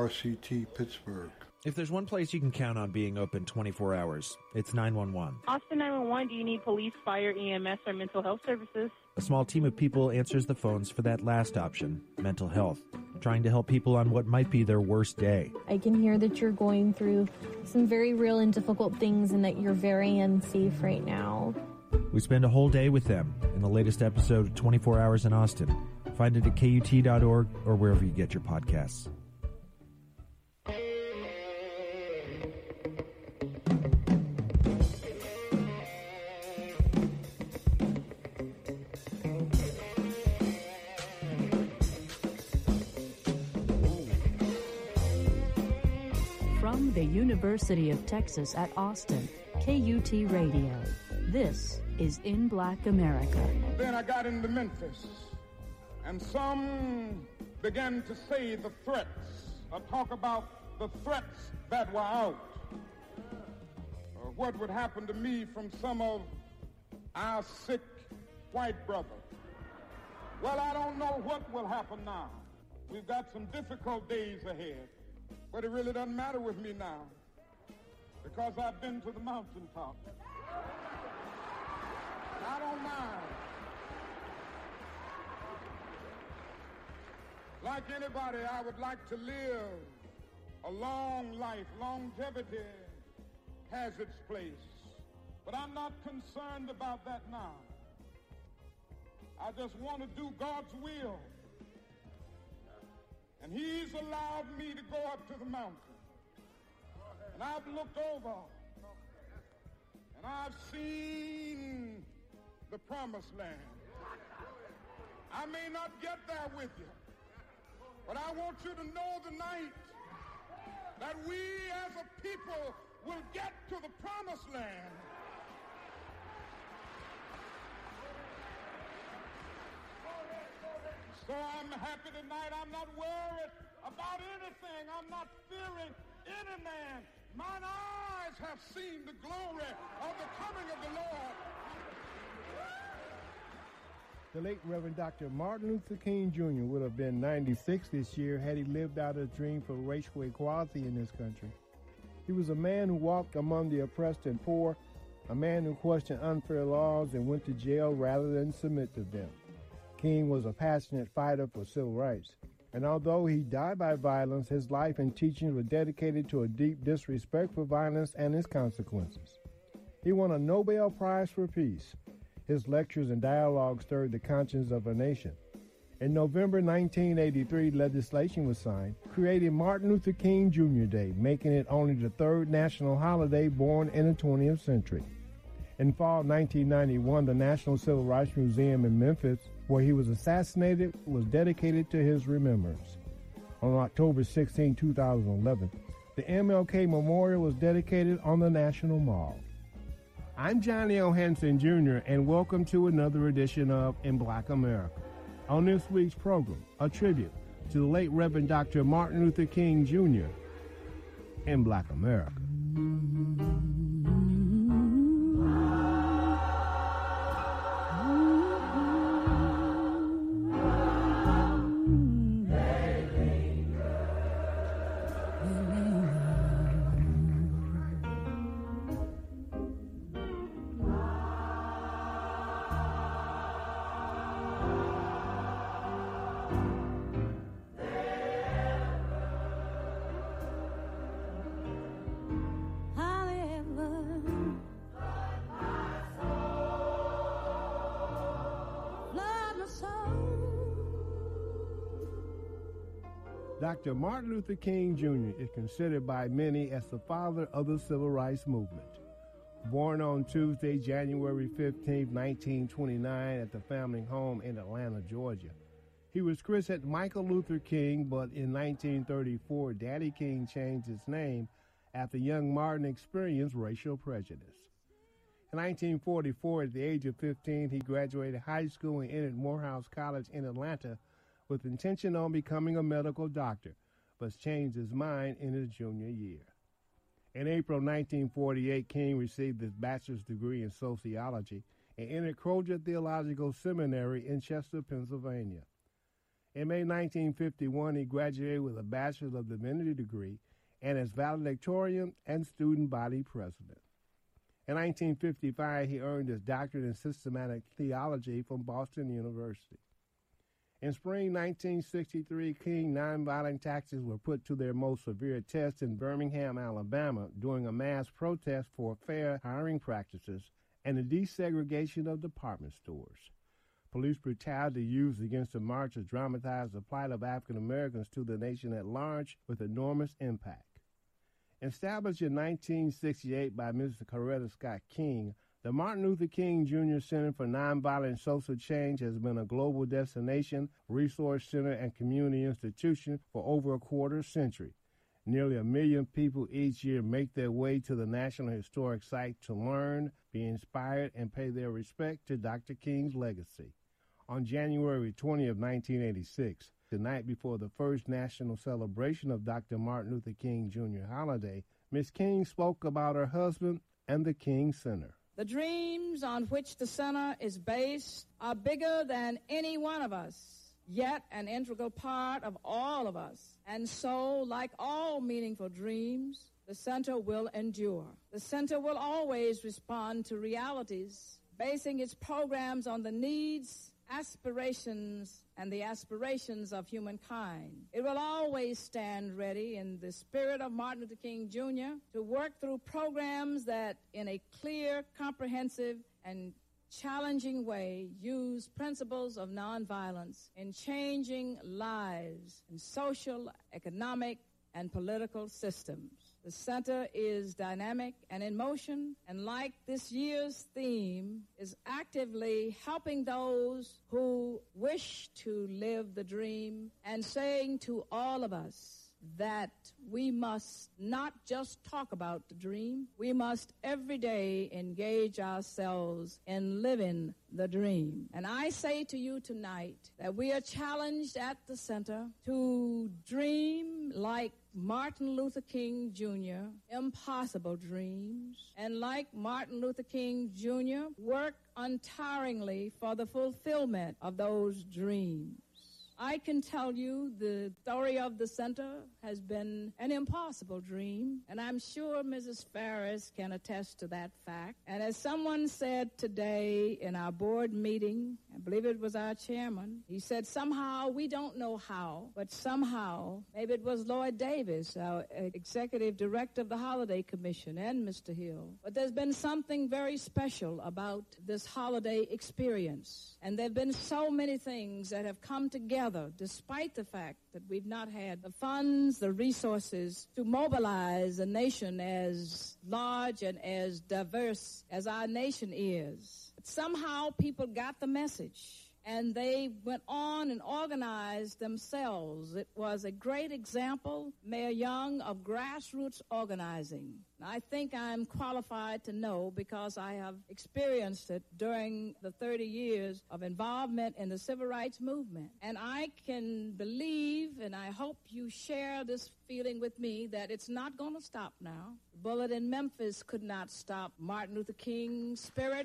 WRCT Pittsburgh. If there's one place you can count on being open 24 hours, it's 911. Austin 911, do you need police, fire, EMS, or mental health services? A small team of people answers the phones for that last option, mental health, trying to help people on what might be their worst day. I can hear that you're going through some very real and difficult things and that you're very unsafe right now. We spend a whole day with them in the latest episode of 24 Hours in Austin. Find it at KUT.org or wherever you get your podcasts. From the University of Texas at Austin, KUT Radio. This is In Black America. Then I got into Memphis, and some began to say the threats, or talk about the threats that were out, or what would happen to me from some of our sick white brothers. Well, I don't know what will happen now. We've got some difficult days ahead, but it really doesn't matter with me now, because I've been to the mountaintop. I don't mind. Like anybody, I would like to live a long life. Longevity has its place. But I'm not concerned about that now. I just want to do God's will. And He's allowed me to go up to the mountain. And I've looked over, and I've seen the promised land. I may not get there with you, but I want you to know tonight that we as a people will get to the promised land. So I'm happy tonight. I'm not worried about anything. I'm not fearing any man. Mine eyes have seen the glory of the coming of the Lord. The late Reverend Dr. Martin Luther King Jr. would have been 96 this year had he lived out a dream for racial equality in this country. He was a man who walked among the oppressed and poor, a man who questioned unfair laws and went to jail rather than submit to them. King was a passionate fighter for civil rights, and although he died by violence, his life and teachings were dedicated to a deep disrespect for violence and its consequences. He won a Nobel Prize for Peace. His lectures and dialogue stirred the conscience of a nation. In November 1983, legislation was signed, creating Martin Luther King Jr. Day, making it only the third national holiday born in the 20th century. In fall 1991, the National Civil Rights Museum in Memphis, where he was assassinated, was dedicated to his remembrance. On October 16, 2011, the MLK Memorial was dedicated on the National Mall. I'm Johnny O. Hanson Jr., and welcome to another edition of In Black America. On this week's program, a tribute to the late Reverend Dr. Martin Luther King Jr. in Black America. Dr. Martin Luther King Jr. is considered by many as the father of the civil rights movement. Born on Tuesday, January 15, 1929, at the family home in Atlanta, Georgia. He was christened Michael Luther King, but in 1934, Daddy King changed his name after young Martin experienced racial prejudice. In 1944, at the age of 15, he graduated high school and entered Morehouse College in Atlanta with intention on becoming a medical doctor, but changed his mind in his junior year. In April 1948, King received his bachelor's degree in sociology and entered Crozer Theological Seminary in Chester, Pennsylvania. In May 1951, he graduated with a Bachelor of Divinity degree and as valedictorian and student body president. In 1955, he earned his doctorate in systematic theology from Boston University. In spring 1963, King nonviolent tactics were put to their most severe test in Birmingham, Alabama, during a mass protest for fair hiring practices and the desegregation of department stores. Police brutality used against the marchers dramatized the plight of African Americans to the nation at large with enormous impact. Established in 1968 by Mr. Coretta Scott King, the Martin Luther King Jr. Center for Nonviolent Social Change has been a global destination, resource center, and community institution for over a quarter century. Nearly 1 million people each year make their way to the National Historic Site to learn, be inspired, and pay their respect to Dr. King's legacy. On January 20 of 1986, the night before the first national celebration of Dr. Martin Luther King Jr. holiday, Ms. King spoke about her husband and the King Center. The dreams on which the center is based are bigger than any one of us, yet an integral part of all of us. And so, like all meaningful dreams, the center will endure. The center will always respond to realities, basing its programs on the needs, aspirations, and the aspirations of humankind. It will always stand ready in the spirit of Martin Luther King Jr. to work through programs that, in a clear, comprehensive, and challenging way, use principles of nonviolence in changing lives in social, economic, and political systems. The center is dynamic and in motion, and like this year's theme, is actively helping those who wish to live the dream and saying to all of us that we must not just talk about the dream, we must every day engage ourselves in living the dream. And I say to you tonight that we are challenged at the center to dream like Martin Luther King Jr., impossible dreams, and like Martin Luther King Jr., work untiringly for the fulfillment of those dreams. I can tell you the story of the center has been an impossible dream, and I'm sure Mrs. Ferris can attest to that fact. And as someone said today in our board meeting, I believe it was our chairman, he said, somehow, we don't know how, but somehow, maybe it was Lloyd Davis, our executive director of the Holiday Commission, and Mr. Hill, but there's been something very special about this holiday experience. And there have been so many things that have come together despite the fact that we've not had the funds, the resources to mobilize a nation as large and as diverse as our nation is. But somehow people got the message, and they went on and organized themselves. It was a great example, Mayor Young, of grassroots organizing. I think I'm qualified to know because I have experienced it during the 30 years of involvement in the civil rights movement. And I can believe, and I hope you share this feeling with me, that it's not going to stop now. The bullet in Memphis could not stop Martin Luther King's spirit.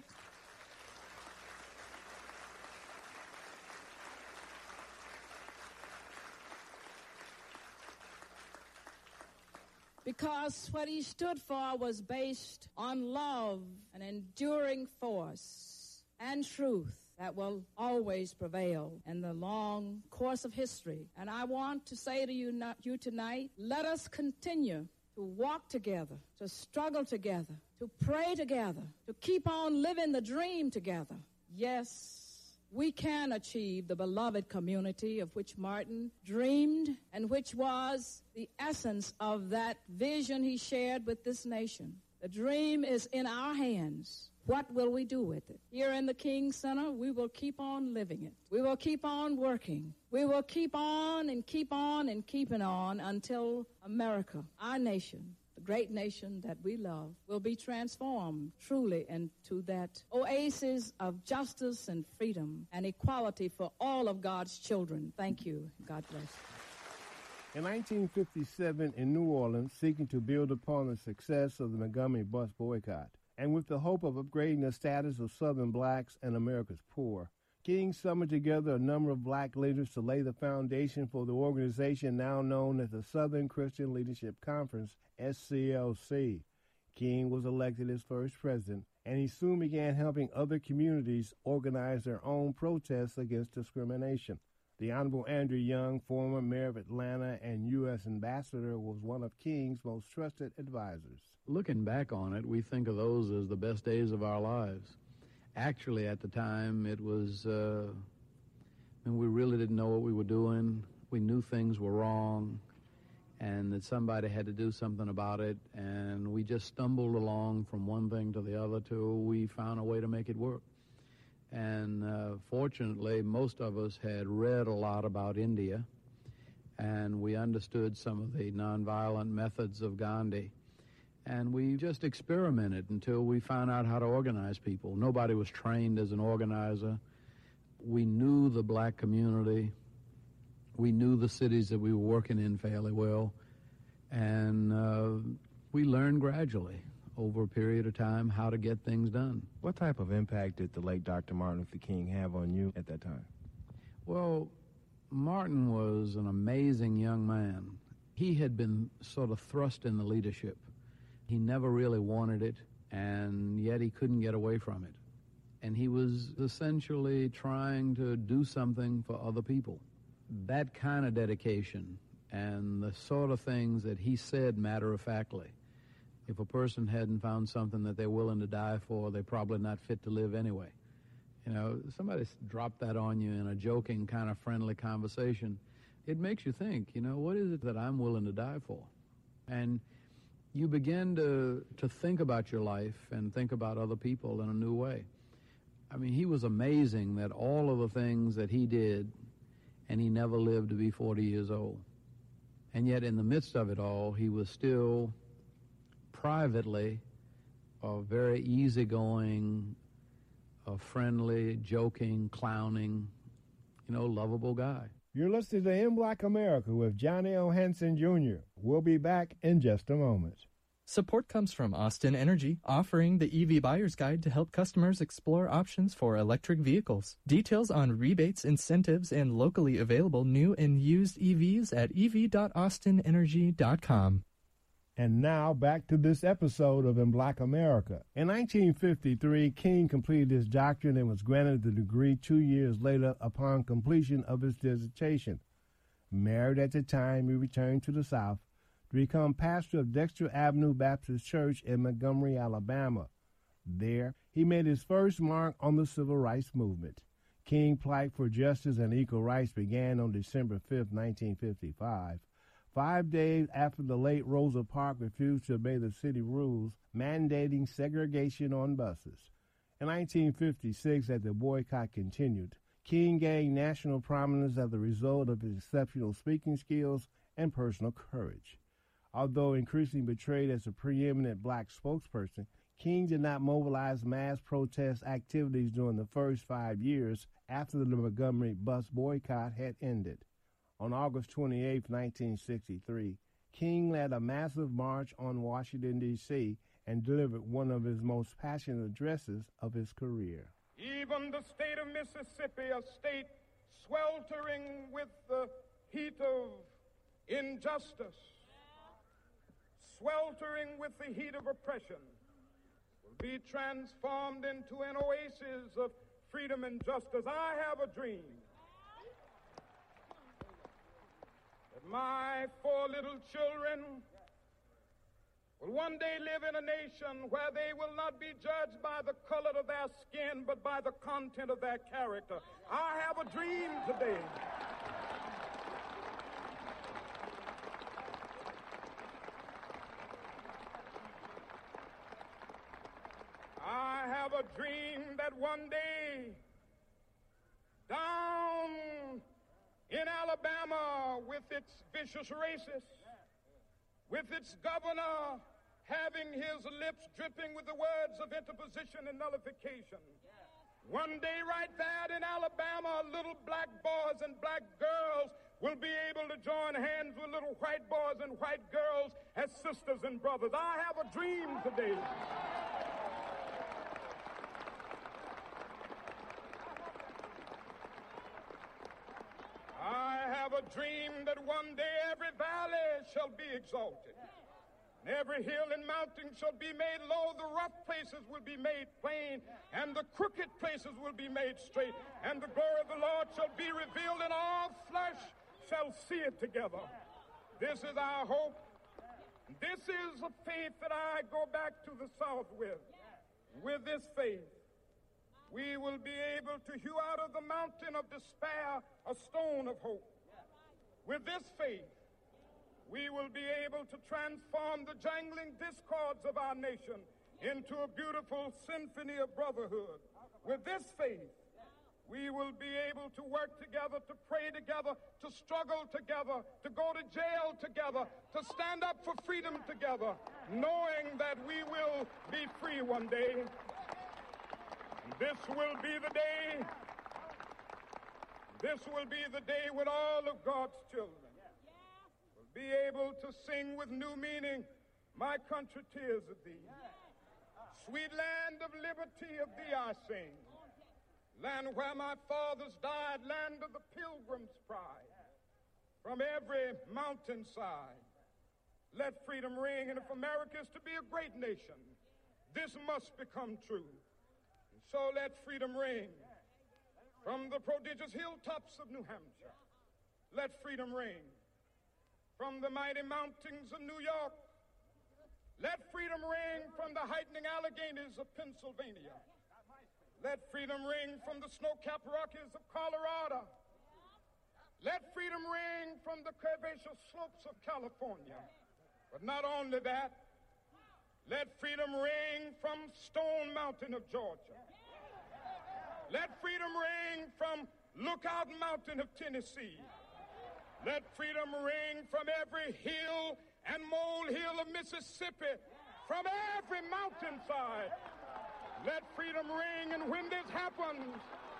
Because what he stood for was based on love, an enduring force, and truth that will always prevail in the long course of history. And I want to say to you tonight, let us continue to walk together, to struggle together, to pray together, to keep on living the dream together. Yes, we can achieve the beloved community of which Martin dreamed and which was the essence of that vision he shared with this nation. The dream is in our hands. What will we do with it? Here in the King Center, we will keep on living it. We will keep on working. We will keep on and keep on and keeping on until America, our nation, the great nation that we love, will be transformed truly into that oasis of justice and freedom and equality for all of God's children. Thank you. God bless. In 1957, in New Orleans, seeking to build upon the success of the Montgomery bus boycott, and with the hope of upgrading the status of Southern blacks and America's poor, King summoned together a number of black leaders to lay the foundation for the organization now known as the Southern Christian Leadership Conference, SCLC. King was elected as first president, and he soon began helping other communities organize their own protests against discrimination. The Honorable Andrew Young, former mayor of Atlanta and U.S. ambassador, was one of King's most trusted advisors. Looking back on it, we think of those as the best days of our lives. Actually, at the time, it was, we really didn't know what we were doing. We knew things were wrong and that somebody had to do something about it, and we just stumbled along from one thing to the other till we found a way to make it work. And fortunately, most of us had read a lot about India, and we understood some of the nonviolent methods of Gandhi. And we just experimented until we found out how to organize people. Nobody was trained as an organizer. We knew the black community. We knew the cities that we were working in fairly well. And we learned gradually over a period of time how to get things done. What type of impact did the late Dr. Martin Luther King have on you at that time? Well, Martin was an amazing young man. He had been sort of thrust in the leadership. He never really wanted it, and yet he couldn't get away from it. And he was essentially trying to do something for other people. That kind of dedication and the sort of things that he said matter-of-factly. If a person hadn't found something that they're willing to die for, they're probably not fit to live anyway. You know, somebody dropped that on you in a joking kind of friendly conversation. It makes you think, you know, what is it that I'm willing to die for? And you begin to think about your life and think about other people in a new way. I mean, he was amazing that all of the things that he did, and he never lived to be 40 years old. And yet in the midst of it all, he was still privately a very easygoing, a friendly, joking, clowning, lovable guy. You're listening to In Black America with Johnny O. Henson Jr. We'll be back in just a moment. Support comes from Austin Energy, offering the EV Buyer's Guide to help customers explore options for electric vehicles. Details on rebates, incentives, and locally available new and used EVs at ev.austinenergy.com. And now back to this episode of In Black America. In 1953, King completed his doctorate and was granted the degree 2 years later upon completion of his dissertation. Married at the time, he returned to the South to become pastor of Dexter Avenue Baptist Church in Montgomery, Alabama. There, he made his first mark on the civil rights movement. King's plight for justice and equal rights began on December 5, 1955. 5 days after the late Rosa Parks refused to obey the city rules mandating segregation on buses. In 1956, as the boycott continued, King gained national prominence as a result of his exceptional speaking skills and personal courage. Although increasingly portrayed as a preeminent black spokesperson, King did not mobilize mass protest activities during the first 5 years after the Montgomery bus boycott had ended. On August 28, 1963, King led a massive march on Washington, D.C., and delivered one of his most passionate addresses of his career. Even the state of Mississippi, a state sweltering with the heat of injustice, sweltering with the heat of oppression, will be transformed into an oasis of freedom and justice. I have a dream that my 4 little children will one day live in a nation where they will not be judged by the color of their skin, but by the content of their character. I have a dream today. I have a dream that one day, down in Alabama, with its vicious racists, with its governor having his lips dripping with the words of interposition and nullification, one day right there in Alabama, little black boys and black girls will be able to join hands with little white boys and white girls as sisters and brothers. I have a dream today. dream that one day every valley shall be exalted, and every hill and mountain shall be made low, the rough places will be made plain, and the crooked places will be made straight, and the glory of the Lord shall be revealed, and all flesh shall see it together. This is our hope. This is a faith that I go back to the South with. With this faith, we will be able to hew out of the mountain of despair a stone of hope. With this faith, we will be able to transform the jangling discords of our nation into a beautiful symphony of brotherhood. With this faith, we will be able to work together, to pray together, to struggle together, to go to jail together, to stand up for freedom together, knowing that we will be free one day. This will be the day. This will be the day when all of God's children will be able to sing with new meaning, "My country, tears of thee. Sweet land of liberty, of thee I sing. Land where my fathers died, land of the pilgrim's pride. From every mountainside, let freedom ring. And if America is to be a great nation, this must become true. And so let freedom ring. From the prodigious hilltops of New Hampshire, let freedom ring. From the mighty mountains of New York, let freedom ring. From the heightening Alleghenies of Pennsylvania, let freedom ring. From the snow-capped Rockies of Colorado, let freedom ring. From the curvaceous slopes of California. But not only that, let freedom ring from Stone Mountain of Georgia. Let freedom ring from Lookout Mountain of Tennessee. Let freedom ring from every hill and molehill of Mississippi, from every mountainside. Let freedom ring, and when this happens,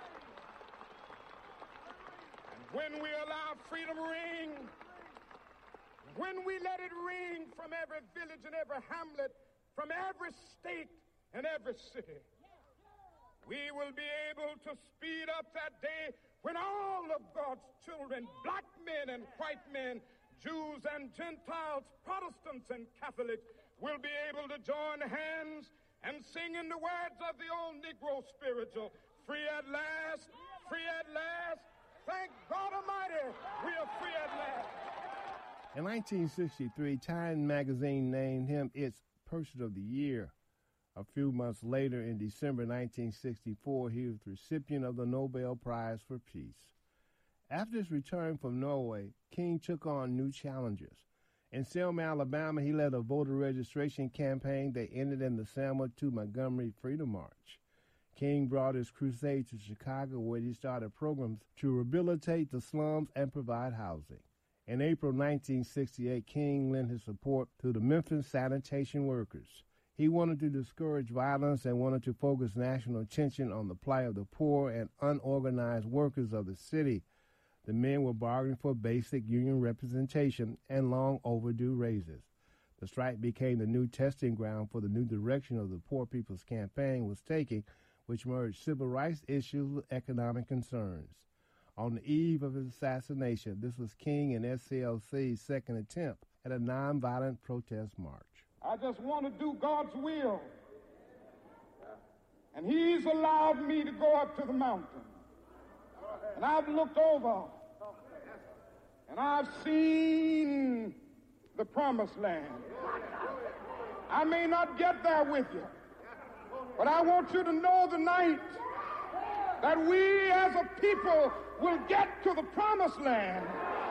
and when we allow freedom ring, when we let it ring from every village and every hamlet, from every state and every city, we will be able to speed up that day when all of God's children, black men and white men, Jews and Gentiles, Protestants and Catholics, will be able to join hands and sing in the words of the old Negro spiritual, "Free at last, free at last, thank God Almighty, we are free at last." In 1963, Time magazine named him its Person of the Year. A few months later, in December 1964, he was the recipient of the Nobel Prize for Peace. After his return from Norway, King took on new challenges. In Selma, Alabama, he led a voter registration campaign that ended in the Selma to Montgomery Freedom March. King brought his crusade to Chicago, where he started programs to rehabilitate the slums and provide housing. In April 1968, King lent his support to the Memphis sanitation workers. He wanted to discourage violence and wanted to focus national attention on the plight of the poor and unorganized workers of the city. The men were bargaining for basic union representation and long overdue raises. The strike became the new testing ground for the new direction of the Poor People's Campaign was taking, which merged civil rights issues with economic concerns. On the eve of his assassination, this was King and SCLC's second attempt at a nonviolent protest march. I just want to do God's will. And he's allowed me to go up to the mountain. And I've looked over, and I've seen the promised land. I may not get there with you, but I want you to know tonight that we as a people will get to the promised land.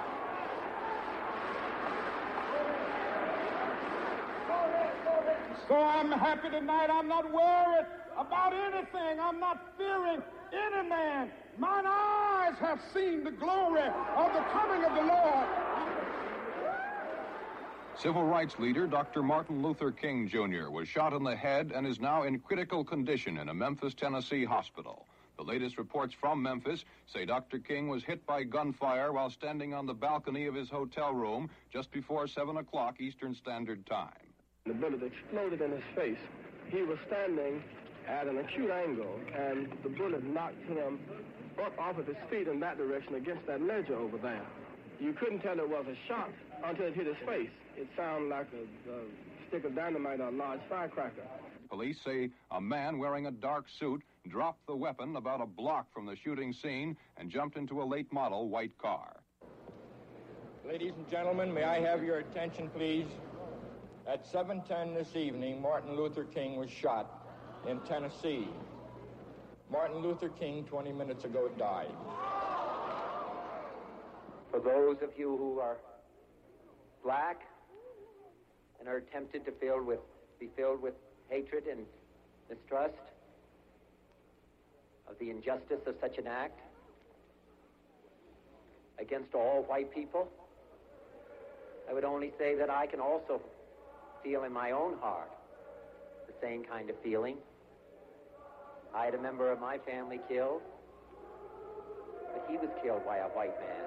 So I'm happy tonight. I'm not worried about anything. I'm not fearing any man. Mine eyes have seen the glory of the coming of the Lord. Civil rights leader Dr. Martin Luther King Jr. was shot in the head and is now in critical condition in a Memphis, Tennessee hospital. The latest reports from Memphis say Dr. King was hit by gunfire while standing on the balcony of his hotel room just before 7 o'clock Eastern Standard Time. The bullet exploded in his face. He was standing at an acute angle, and the bullet knocked him up off of his feet in that direction against that ledge over there. You couldn't tell it was a shot until it hit his face. It sounded like a stick of dynamite or a large firecracker. Police say a man wearing a dark suit dropped the weapon about a block from the shooting scene and jumped into a late model white car. Ladies and gentlemen, may I have your attention, please? At 7:10 this evening, Martin Luther King was shot in Tennessee. Martin Luther King, 20 minutes ago, died. For those of you who are black and are tempted to be filled with hatred and mistrust of the injustice of such an act against all white people, I would only say that I can also feel in my own heart the same kind of feeling. I had a member of my family killed, but he was killed by a white man.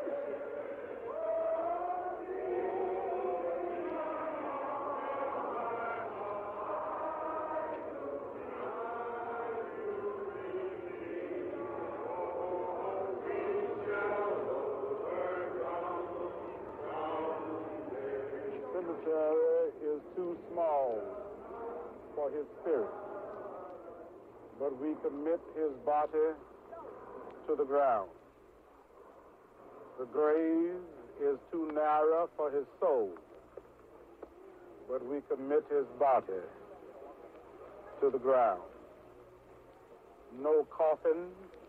Is too small for his spirit, but we commit his body to the ground. The grave is too narrow for his soul, but we commit his body to the ground. No coffin,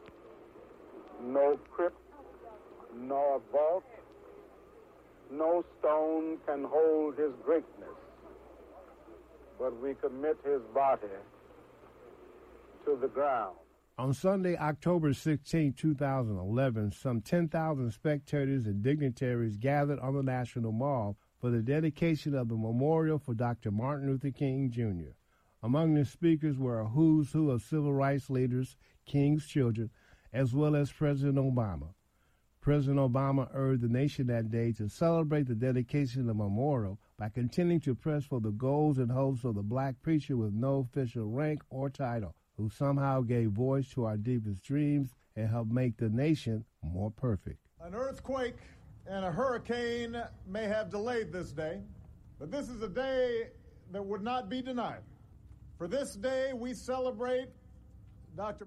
no crypt, nor vault, no stone can hold his greatness, but we commit his body to the ground. On Sunday, October 16, 2011, some 10,000 spectators and dignitaries gathered on the National Mall for the dedication of the memorial for Dr. Martin Luther King, Jr. Among the speakers were a who's who of civil rights leaders, King's children, as well as President Obama. President Obama urged the nation that day to celebrate the dedication of the memorial by continuing to press for the goals and hopes of the black preacher with no official rank or title, who somehow gave voice to our deepest dreams and helped make the nation more perfect. An earthquake and a hurricane may have delayed this day, but this is a day that would not be denied. For this day, we celebrate Dr.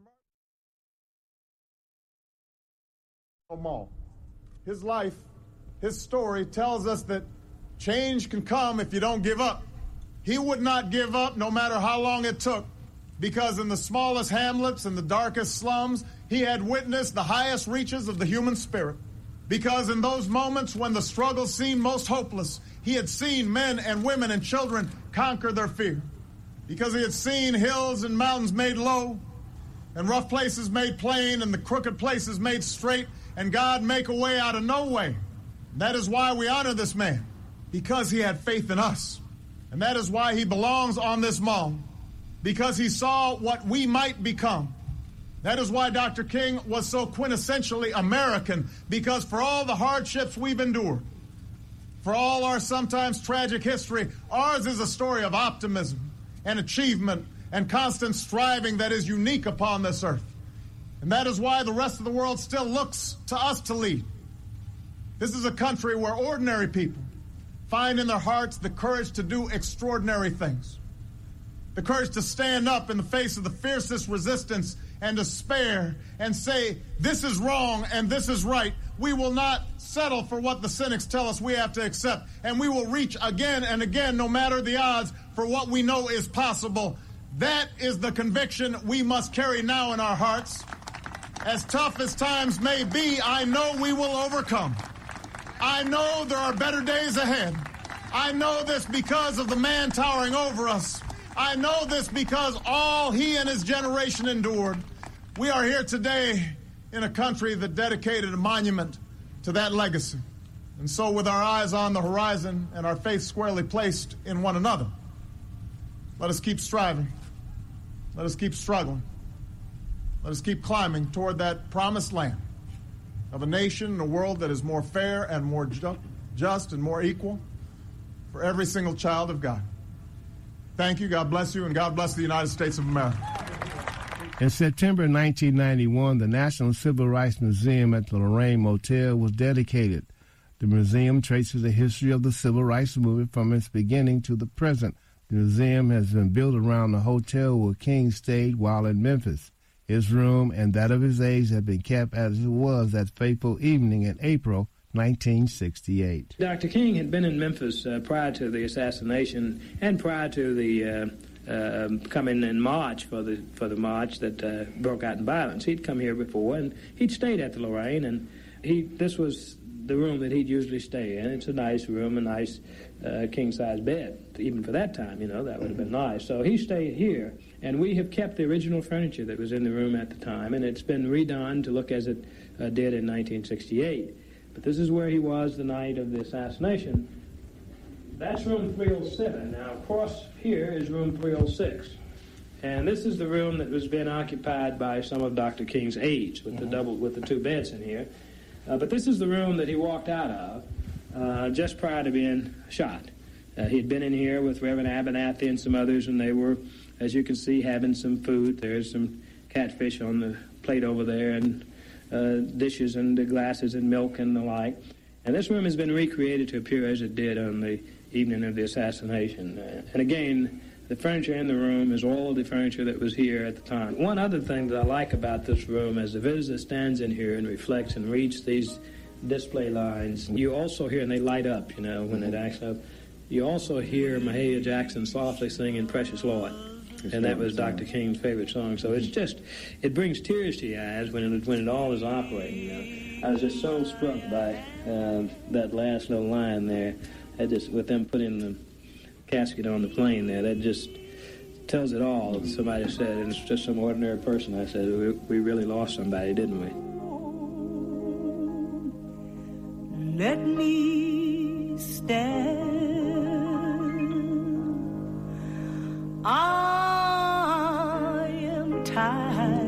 Mall. His life, his story tells us that change can come if you don't give up. He would not give up no matter how long it took, because in the smallest hamlets and the darkest slums, he had witnessed the highest reaches of the human spirit. Because in those moments when the struggle seemed most hopeless, he had seen men and women and children conquer their fear. Because he had seen hills and mountains made low, and rough places made plain, and the crooked places made straight, and God make a way out of no way. That is why we honor this man, because he had faith in us. And that is why he belongs on this mall, because he saw what we might become. That is why Dr. King was so quintessentially American, because for all the hardships we've endured, for all our sometimes tragic history, ours is a story of optimism and achievement and constant striving that is unique upon this earth. And that is why the rest of the world still looks to us to lead. This is a country where ordinary people find in their hearts the courage to do extraordinary things, the courage to stand up in the face of the fiercest resistance and despair and say, this is wrong and this is right. We will not settle for what the cynics tell us we have to accept, and we will reach again and again, no matter the odds, for what we know is possible. That is the conviction we must carry now in our hearts. As tough as times may be, I know we will overcome. I know there are better days ahead. I know this because of the man towering over us. I know this because all he and his generation endured. We are here today in a country that dedicated a monument to that legacy. And so with our eyes on the horizon and our faith squarely placed in one another, let us keep striving. Let us keep struggling. Let us keep climbing toward that promised land of a nation and a world that is more fair and more just and more equal for every single child of God. Thank you, God bless you, and God bless the United States of America. In September 1991, the National Civil Rights Museum at the Lorraine Motel was dedicated. The museum traces the history of the civil rights movement from its beginning to the present. The museum has been built around the hotel where King stayed while in Memphis. His room and that of his aides have been kept as it was that fateful evening in April 1968. Dr. King had been in Memphis prior to the assassination and prior to the coming in March for the march that broke out in violence. He'd come here before, and he'd stayed at the Lorraine, and this was the room that he'd usually stay in. It's a nice room, a nice king-size bed. Even for that time, that would have been nice. So he stayed here, and we have kept the original furniture that was in the room at the time, and it's been redone to look as it did in 1968. But this is where he was the night of the assassination. That's room 307. Now, across here is room 306. And this is the room that was being occupied by some of Dr. King's aides with the two beds in here. But this is the room that he walked out of just prior to being shot. He had been in here with Reverend Abernathy and some others, and they were, as you can see, having some food. There's some catfish on the plate over there, and dishes and glasses and milk and the like. And this room has been recreated to appear as it did on the evening of the assassination. And again, the furniture in the room is all the furniture that was here at the time. One other thing that I like about this room, as the visitor stands in here and reflects and reads these display lines, you also hear, and they light up, when it acts up, you also hear Mahalia Jackson softly singing Precious Lord. And that was Dr. King's favorite song. So it brings tears to your eyes when it all is operating. I was just so struck by that last little line there. With them putting the casket on the plane there, that just tells it all. Somebody said, and it's just some ordinary person. I said, we really lost somebody, didn't we? Let me stand. I am tired.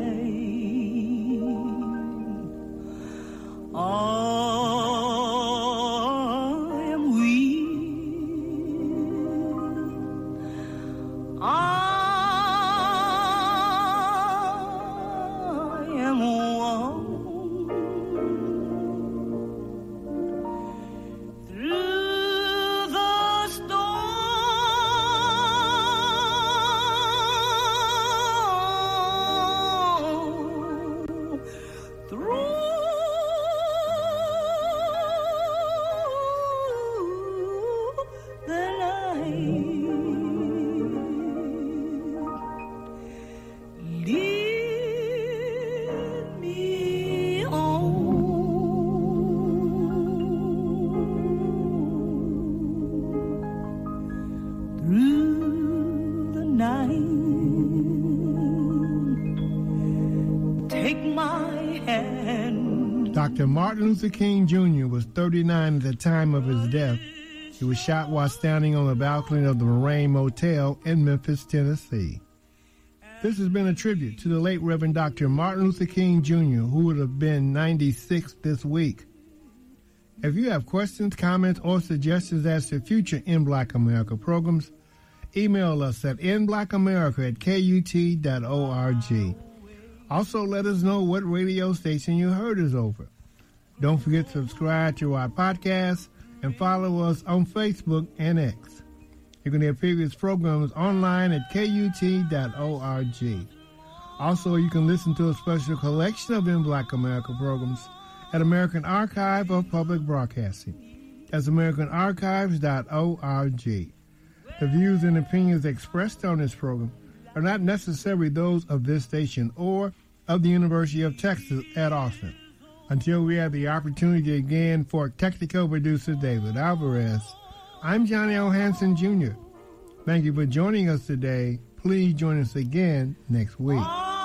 Dr. Martin Luther King Jr. was 39 at the time of his death. He was shot while standing on the balcony of the Lorraine Motel in Memphis, Tennessee. This has been a tribute to the late Reverend Dr. Martin Luther King Jr., who would have been 96 this week. If you have questions, comments, or suggestions as to future In Black America programs, email us at inblackamerica@kut.org. Also, let us know what radio station you heard us over. Don't forget to subscribe to our podcast and follow us on Facebook and X. You can hear previous programs online at kut.org. Also, you can listen to a special collection of In Black America programs at American Archive of Public Broadcasting. That's americanarchives.org. The views and opinions expressed on this program are not necessarily those of this station or of the University of Texas at Austin. Until we have the opportunity again, for technical producer David Alvarez, I'm Johnny O. Hansen Jr. Thank you for joining us today. Please join us again next week.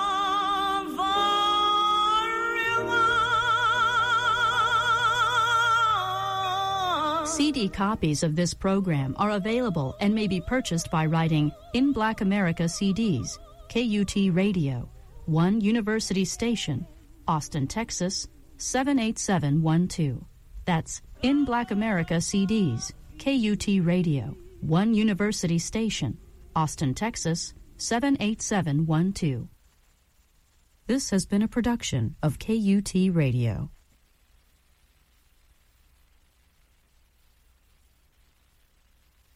CD copies of this program are available and may be purchased by writing In Black America CDs, KUT Radio, 1 University Station, Austin, Texas, 78712. That's In Black America CDs, KUT Radio, 1 University Station, Austin, Texas, 78712. This has been a production of KUT Radio.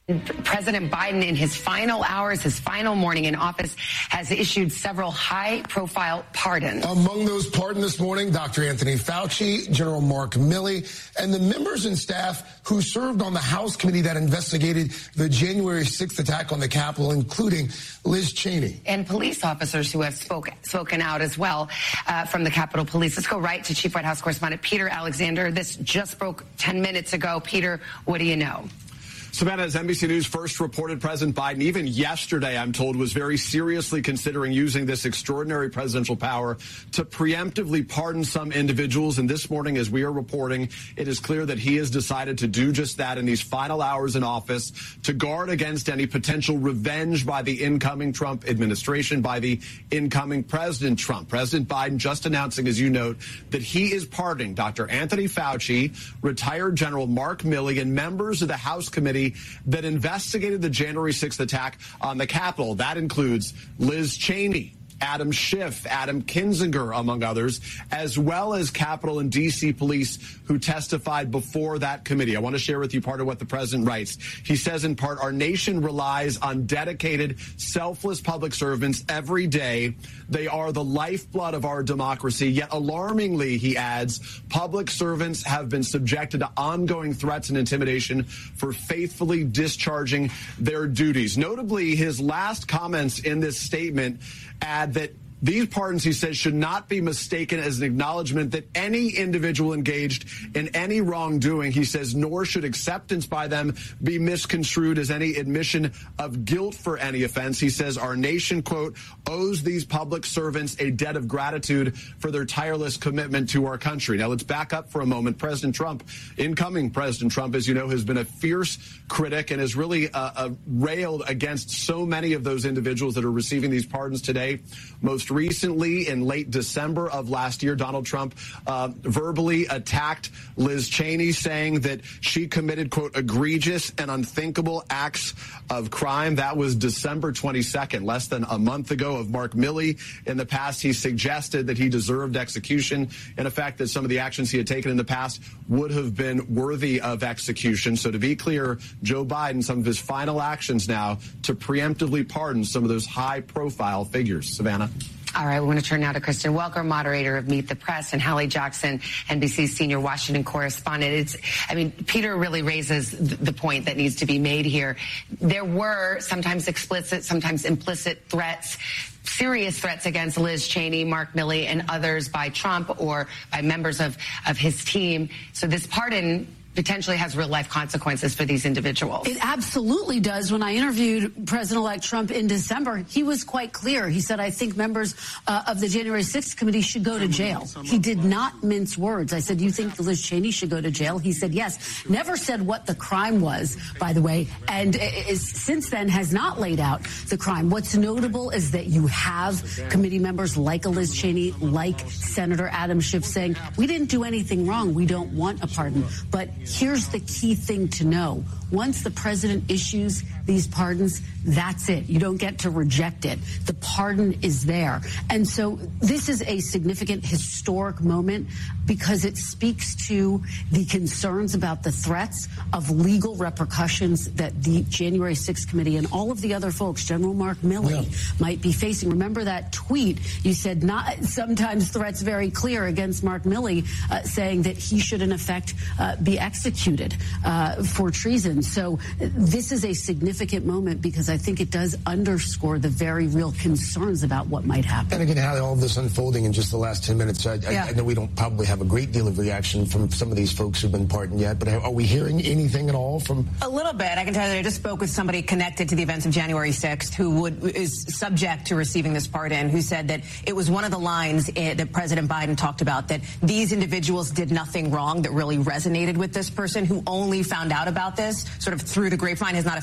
President Biden, in his final hours, his final morning in office, has issued several high-profile pardons. Among those pardoned this morning, Dr. Anthony Fauci, General Mark Milley, and the members and staff who served on the House committee that investigated the January 6th attack on the Capitol, including Liz Cheney. And police officers who have spoken out as well from the Capitol Police. Let's go right to Chief White House Correspondent Peter Alexander. This just broke 10 minutes ago. Peter, what do you know? Savannah, as NBC News first reported, President Biden, even yesterday, I'm told, was very seriously considering using this extraordinary presidential power to preemptively pardon some individuals. And this morning, as we are reporting, it is clear that he has decided to do just that in these final hours in office to guard against any potential revenge by the incoming Trump administration, by the incoming President Trump. President Biden just announcing, as you note, that he is pardoning Dr. Anthony Fauci, retired General Mark Milley, and members of the House committee that investigated the January 6th attack on the Capitol. That includes Liz Cheney, Adam Schiff, Adam Kinzinger, among others, as well as Capitol and D.C. police who testified before that committee. I want to share with you part of what the president writes. He says, in part, our nation relies on dedicated, selfless public servants every day. They are the lifeblood of our democracy. Yet alarmingly, he adds, public servants have been subjected to ongoing threats and intimidation for faithfully discharging their duties. Notably, his last comments in this statement add that these pardons, he says, should not be mistaken as an acknowledgement that any individual engaged in any wrongdoing, he says, nor should acceptance by them be misconstrued as any admission of guilt for any offense. He says our nation, quote, owes these public servants a debt of gratitude for their tireless commitment to our country. Now, let's back up for a moment. President Trump, incoming President Trump, as you know, has been a fierce critic and has really railed against so many of those individuals that are receiving these pardons today. Most recently, in late December of last year, Donald Trump verbally attacked Liz Cheney, saying that she committed, quote, egregious and unthinkable acts of crime. That was December 22nd, less than a month ago. Of Mark Milley, in the past, he suggested that he deserved execution, and the fact that some of the actions he had taken in the past would have been worthy of execution. So to be clear, Joe Biden, some of his final actions now to preemptively pardon some of those high-profile figures. Savannah. All right, we want to turn now to Kristen Welker, moderator of Meet the Press, and Hallie Jackson, NBC's senior Washington correspondent. Peter really raises the point that needs to be made here. There were sometimes explicit, sometimes implicit threats, serious threats against Liz Cheney, Mark Milley, and others by Trump or by members of his team. So this pardon potentially has real-life consequences for these individuals. It absolutely does. When I interviewed President-elect Trump in December, he was quite clear. He said, I think members of the January 6th committee should go to jail. He did not mince words. I said, you think Liz Cheney should go to jail? He said, yes. Never said what the crime was, by the way, and since then has not laid out the crime. What's notable is that you have committee members like Liz Cheney, like Senator Adam Schiff saying, we didn't do anything wrong. We don't want a pardon. But here's the key thing to know. Once the president issues these pardons, that's it. You don't get to reject it. The pardon is there. And so this is a significant historic moment because it speaks to the concerns about the threats of legal repercussions that the January 6th committee and all of the other folks, General Mark Milley, might be facing. Remember that tweet? You said not sometimes threats very clear against Mark Milley, saying that he should in effect be executed for treason. So this is a significant moment because I think it does underscore the very real concerns about what might happen. And again, how all of this unfolding in just the last 10 minutes, I know we don't probably have a great deal of reaction from some of these folks who've been pardoned yet, but are we hearing anything at all from? A little bit. I can tell you that I just spoke with somebody connected to the events of January 6th who is subject to receiving this pardon, who said that it was one of the lines that President Biden talked about, that these individuals did nothing wrong, that really resonated with this person who only found out about this sort of through the grapevine, has not officially heard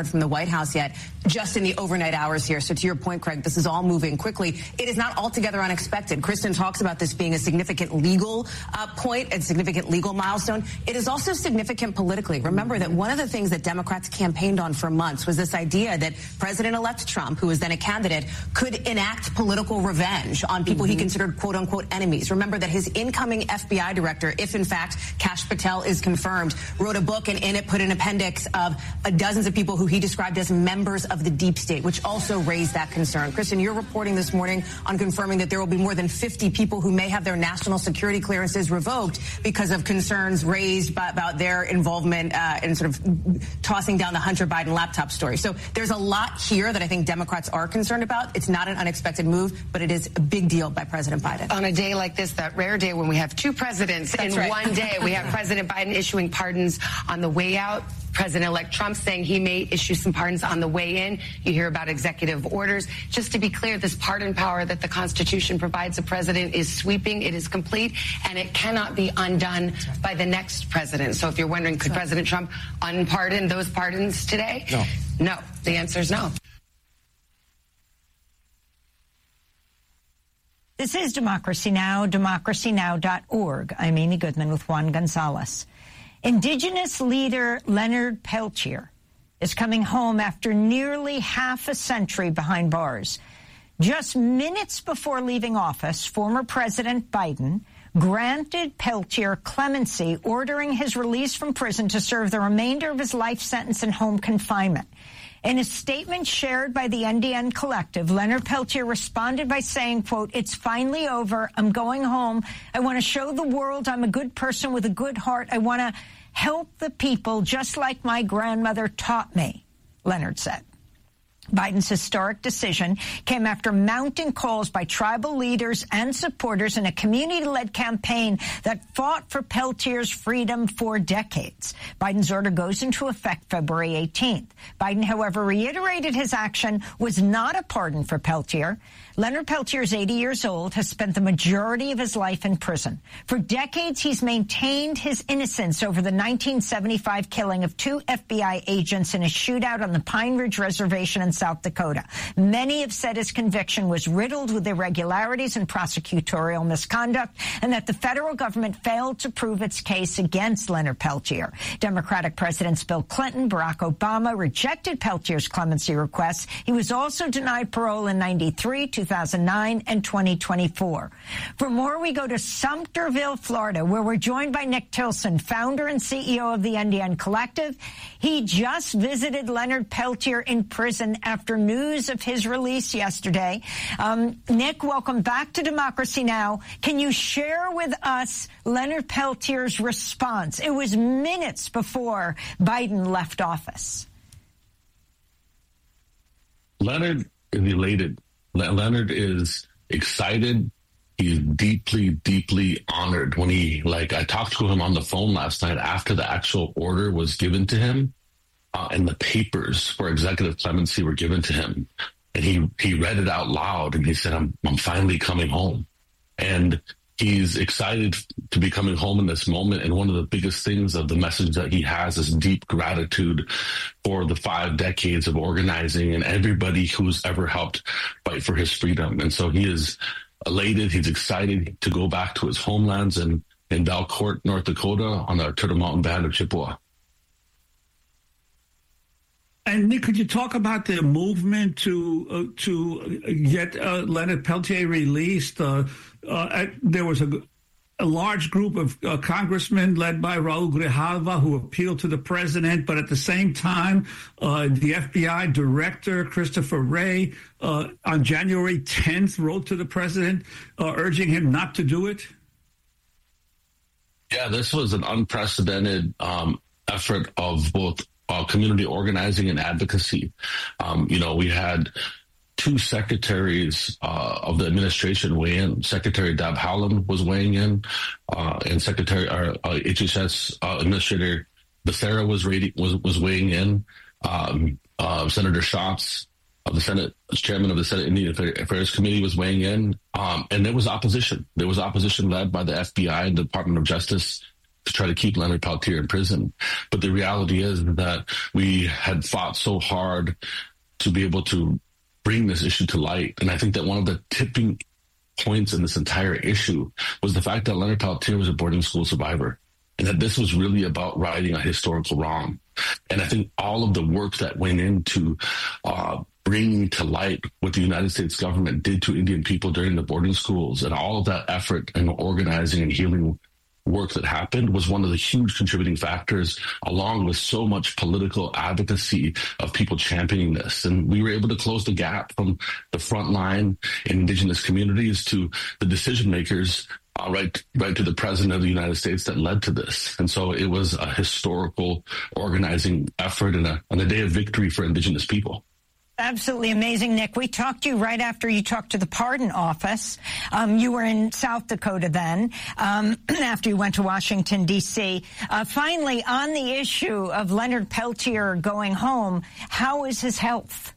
heard from the White House yet, just in the overnight hours here. So to your point, Craig, this is all moving quickly. It is not altogether unexpected. Kristen talks about this being a significant legal point and significant legal milestone. It is also significant politically. Remember that one of the things that Democrats campaigned on for months was this idea that President-elect Trump, who was then a candidate, could enact political revenge on people he considered quote-unquote enemies. Remember that his incoming FBI director, if in fact Kash Patel is confirmed, wrote a book and in it put an appendix of dozens of people who he described as members of the deep state, which also raised that concern. Kristen, you're reporting this morning on confirming that there will be more than 50 people who may have their national security clearances revoked because of concerns raised about their involvement in sort of tossing down the Hunter Biden laptop story. So there's a lot here that I think Democrats are concerned about. It's not an unexpected move, but it is a big deal by President Biden. On a day like this, that rare day when we have two presidents in one day, we have President Biden issuing pardons on the way out, President-elect Trump saying he may issue some pardons on the way in. You hear about executive orders. Just to be clear, this pardon power that the Constitution provides the president is sweeping, it is complete, and it cannot be undone by the next president. So if you're wondering, could President Trump unpardon those pardons today? No. No. The answer is no. This is Democracy Now!, democracynow.org. I'm Amy Goodman with Juan Gonzalez. Indigenous leader Leonard Peltier is coming home after nearly half a century behind bars. Just minutes before leaving office, former President Biden granted Peltier clemency, ordering his release from prison to serve the remainder of his life sentence in home confinement. In a statement shared by the NDN Collective, Leonard Peltier responded by saying, quote, "It's finally over. I'm going home. I want to show the world I'm a good person with a good heart. I want to help the people just like my grandmother taught me," Leonard said. Biden's historic decision came after mounting calls by tribal leaders and supporters in a community-led campaign that fought for Peltier's freedom for decades. Biden's order goes into effect February 18th. Biden, however, reiterated his action was not a pardon for Peltier. Leonard Peltier is 80 years old, has spent the majority of his life in prison. For decades, he's maintained his innocence over the 1975 killing of 2 FBI agents in a shootout on the Pine Ridge Reservation in South Dakota. Many have said his conviction was riddled with irregularities and prosecutorial misconduct, and that the federal government failed to prove its case against Leonard Peltier. Democratic Presidents Bill Clinton, Barack Obama rejected Peltier's clemency requests. He was also denied parole in 93, 2009, and 2024. For more, we go to Sumterville, Florida, where we're joined by Nick Tilson, founder and CEO of the NDN Collective. He just visited Leonard Peltier in prison after news of his release yesterday. Nick, welcome back to Democracy Now! Can you share with us Leonard Peltier's response? It was minutes before Biden left office. Leonard is elated. Leonard is excited. He's deeply, deeply honored. When I talked to him on the phone last night after the actual order was given to him, and the papers for executive clemency were given to him. And he read it out loud, and he said, I'm finally coming home. And he's excited to be coming home in this moment. And one of the biggest things of the message that he has is deep gratitude for the 5 decades of organizing and everybody who's ever helped fight for his freedom. And so he is elated. He's excited to go back to his homelands in Valcourt, North Dakota, on the Turtle Mountain Band of Chippewa. And Nick, could you talk about the movement to get Leonard Peltier released? There was a large group of congressmen led by Raul Grijalva who appealed to the president, but at the same time, the FBI director, Christopher Wray, on January 10th wrote to the president urging him not to do it. Yeah, this was an unprecedented effort of both community organizing and advocacy. We had 2 secretaries of the administration weigh in. Secretary Deb Haaland was weighing in, and HHS Administrator Becerra was weighing in. Senator Schatz, the Senate chairman of the Senate Indian Affairs Committee, was weighing in, and there was opposition. There was opposition led by the FBI and the Department of Justice. to try to keep Leonard Peltier in prison. But the reality is that we had fought so hard to be able to bring this issue to light. And I think that one of the tipping points in this entire issue was the fact that Leonard Peltier was a boarding school survivor, and that this was really about righting a historical wrong. And I think all of the work that went into bringing to light what the United States government did to Indian people during the boarding schools, and all of that effort and organizing and healing work that happened, was one of the huge contributing factors, along with so much political advocacy of people championing this. And we were able to close the gap from the front line in Indigenous communities to the decision makers, right to the President of the United States, that led to this. And so it was a historical organizing effort and a day of victory for Indigenous people. Absolutely amazing, Nick. We talked to you right after you talked to the Pardon Office. You were in South Dakota then, after you went to Washington, D.C. Finally, on the issue of Leonard Peltier going home, how is his health?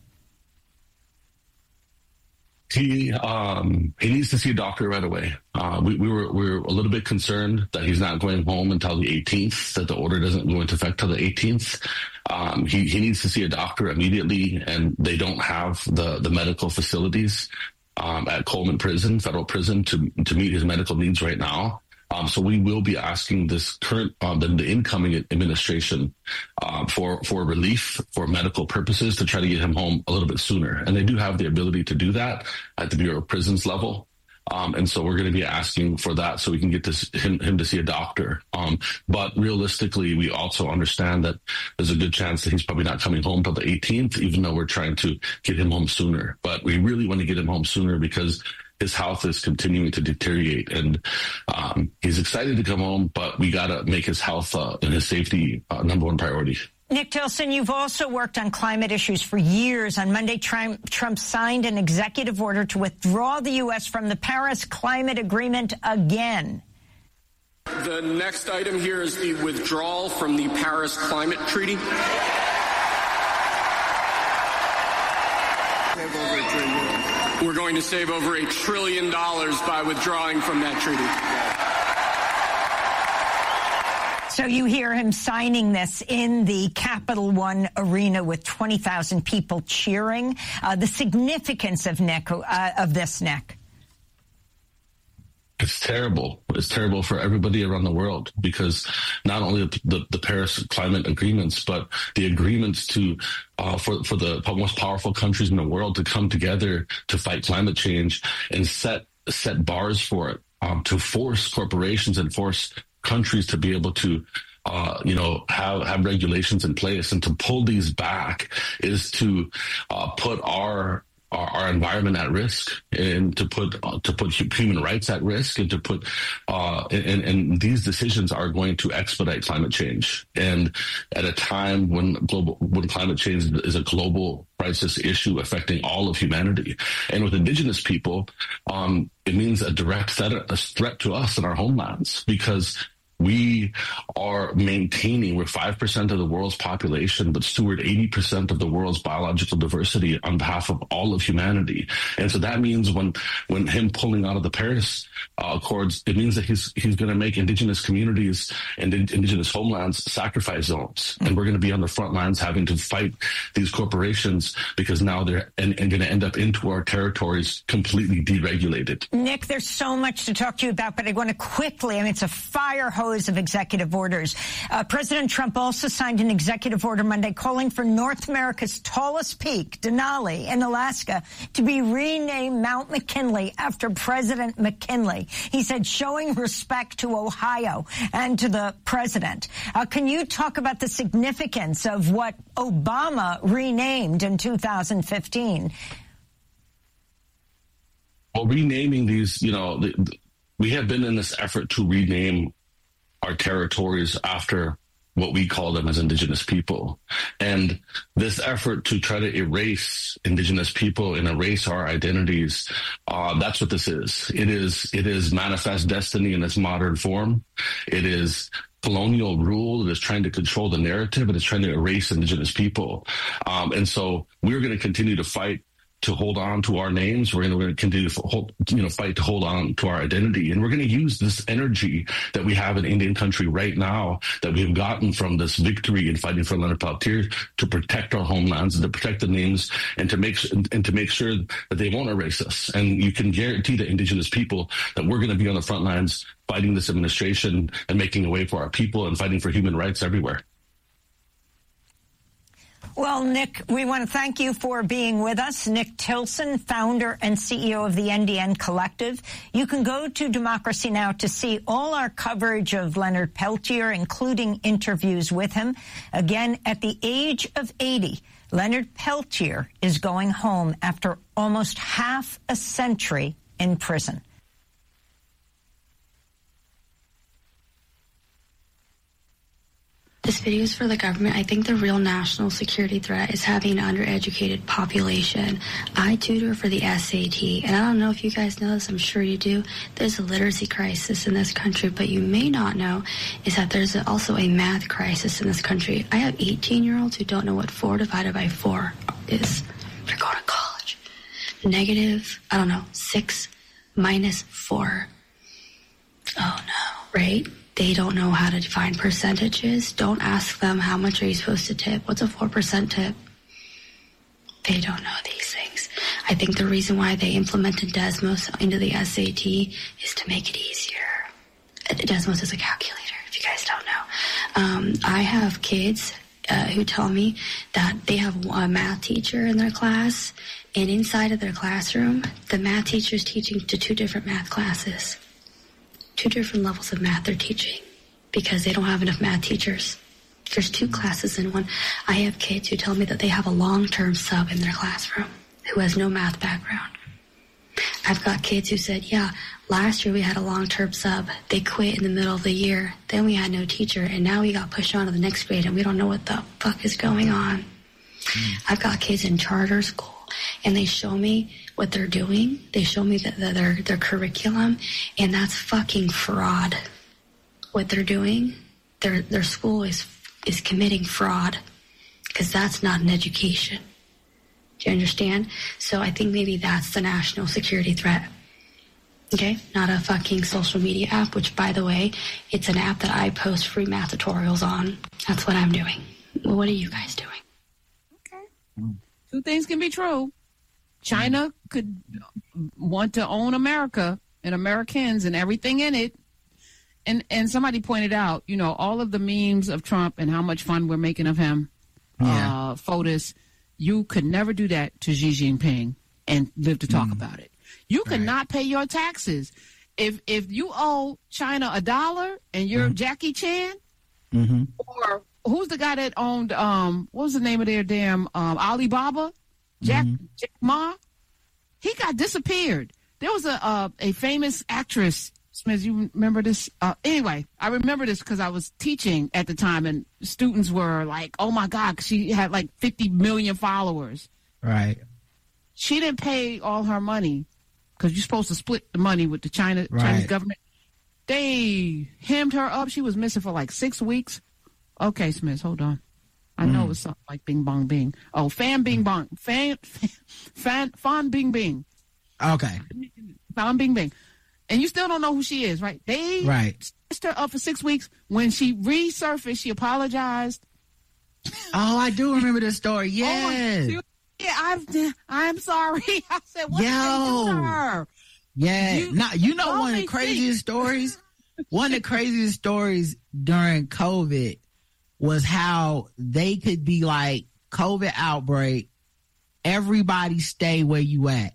He needs to see a doctor right away. We were a little bit concerned that he's not going home until the 18th, that the order doesn't go into effect till the 18th. He needs to see a doctor immediately, and they don't have the medical facilities at Coleman Prison, federal prison, to meet his medical needs right now. So we will be asking this current, the incoming administration for relief for medical purposes to try to get him home a little bit sooner. And they do have the ability to do that at the Bureau of Prisons level. And so we're going to be asking for that so we can get him to see a doctor. But realistically, we also understand that there's a good chance that he's probably not coming home till the 18th, even though we're trying to get him home sooner. But we really want to get him home sooner because his health is continuing to deteriorate, and he's excited to come home, but we got to make his health and his safety number one priority. Nick Tilson, you've also worked on climate issues for years. On Monday, Trump signed an executive order to withdraw the U.S. from the Paris Climate Agreement again. The next item here is the withdrawal from the Paris Climate Treaty. We're going to save over $1 trillion by withdrawing from that treaty. So you hear him signing this in the Capital One Arena with 20,000 people cheering. The significance of this, Nick. It's terrible. It's terrible for everybody around the world, because not only the Paris climate agreements, but the agreements to for the most powerful countries in the world to come together to fight climate change and set bars for it, to force corporations and force countries to be able to have regulations in place, and to pull these back is to put our environment at risk, and to put human rights at risk, and to put and these decisions are going to expedite climate change. And at a time when climate change is a global crisis issue affecting all of humanity, and with Indigenous people, it means a direct threat to us and our homelands, because we are maintaining, we're 5% of the world's population, but steward 80% of the world's biological diversity on behalf of all of humanity. And so that means when him pulling out of the Paris Accords, it means that he's going to make Indigenous communities and Indigenous homelands sacrifice zones. And we're going to be on the front lines having to fight these corporations, because now they're going to end up into our territories completely deregulated. Nick, there's so much to talk to you about, but I want to quickly, it's a fire hose of executive orders. President Trump also signed an executive order Monday calling for North America's tallest peak, Denali in Alaska, to be renamed Mount McKinley after President McKinley. He said, showing respect to Ohio and to the president. Can you talk about the significance of what Obama renamed in 2015? Well, renaming these, we have been in this effort to rename our territories after what we call them as Indigenous people. And this effort to try to erase Indigenous people and erase our identities, that's what this is. It is manifest destiny in its modern form. It is colonial rule. It is trying to control the narrative. It is trying to erase Indigenous people. And so we're going to continue to fight to hold on to our names. We're going to continue to fight to hold on to our identity. And we're going to use this energy that we have in Indian country right now that we have gotten from this victory in fighting for Leonard Peltier to protect our homelands and to protect the names and to make sure that they won't erase us. And you can guarantee the Indigenous people that we're going to be on the front lines fighting this administration and making a way for our people and fighting for human rights everywhere. Well, Nick, we want to thank you for being with us. Nick Tilson, founder and CEO of the NDN Collective. You can go to Democracy Now! To see all our coverage of Leonard Peltier, including interviews with him. Again, at the age of 80, Leonard Peltier is going home after almost half a century in prison. This video is for the government. I think the real national security threat is having an undereducated population. I tutor for the SAT, and I don't know if you guys know this, I'm sure you do. There's a literacy crisis in this country, but you may not know is that there's also a math crisis in this country. I have 18-year-olds who don't know what 4 divided by 4 is. They're going to college. Negative, 6 minus 4. Oh no, right? They don't know how to define percentages. Don't ask them how much are you supposed to tip. What's a 4% tip? They don't know these things. I think the reason why they implemented Desmos into the SAT is to make it easier. Desmos is a calculator, if you guys don't know. I have kids who tell me that they have a math teacher in their class, and inside of their classroom, the math teacher is teaching to 2 different math classes. 2 different levels of math they're teaching because they don't have enough math teachers. There's 2 classes in one. I have kids who tell me that they have a long-term sub in their classroom who has no math background. I've got kids who said, yeah, last year we had a long-term sub. They quit in the middle of the year. Then we had no teacher, and now we got pushed on to the next grade, and we don't know what the fuck is going on. I've got kids in charter school, and they show me what they're doing. They show me their curriculum, and that's fucking fraud. What they're doing, their school is committing fraud because that's not an education. Do you understand? So I think maybe that's the national security threat. Okay? Not a fucking social media app, which, by the way, it's an app that I post free math tutorials on. That's what I'm doing. Well, what are you guys doing? Okay. 2 things can be true. China could want to own America and Americans and everything in it. And somebody pointed out, all of the memes of Trump and how much fun we're making of him, photos, you could never do that to Xi Jinping and live to talk about it. You could not pay your taxes. If you owe China $1 and you're Jackie Chan, or who's the guy that owned, what was the name of their damn Alibaba? Jack Ma, he got disappeared. There was a famous actress, Smith, you remember this? Anyway, I remember this because I was teaching at the time, and students were like, oh, my God, she had like 50 million followers. Right. She didn't pay all her money because you're supposed to split the money with the Chinese government. They hemmed her up. She was missing for like 6 weeks. Okay, Smith, hold on. I know it was something like Bing Bong Bing. Oh, Fan Bing Bong. Fan Bing Bing. Okay. Fan Bing Bing. And you still don't know who she is, right? They messed her up for 6 weeks. When she resurfaced, she apologized. Oh, I do remember this story. Yes. Oh, yeah, I'm sorry. I said, what did they do to her? Yeah. You know one of the craziest stories? One of the craziest stories during COVID was how they could be like, COVID outbreak, everybody stay where you at.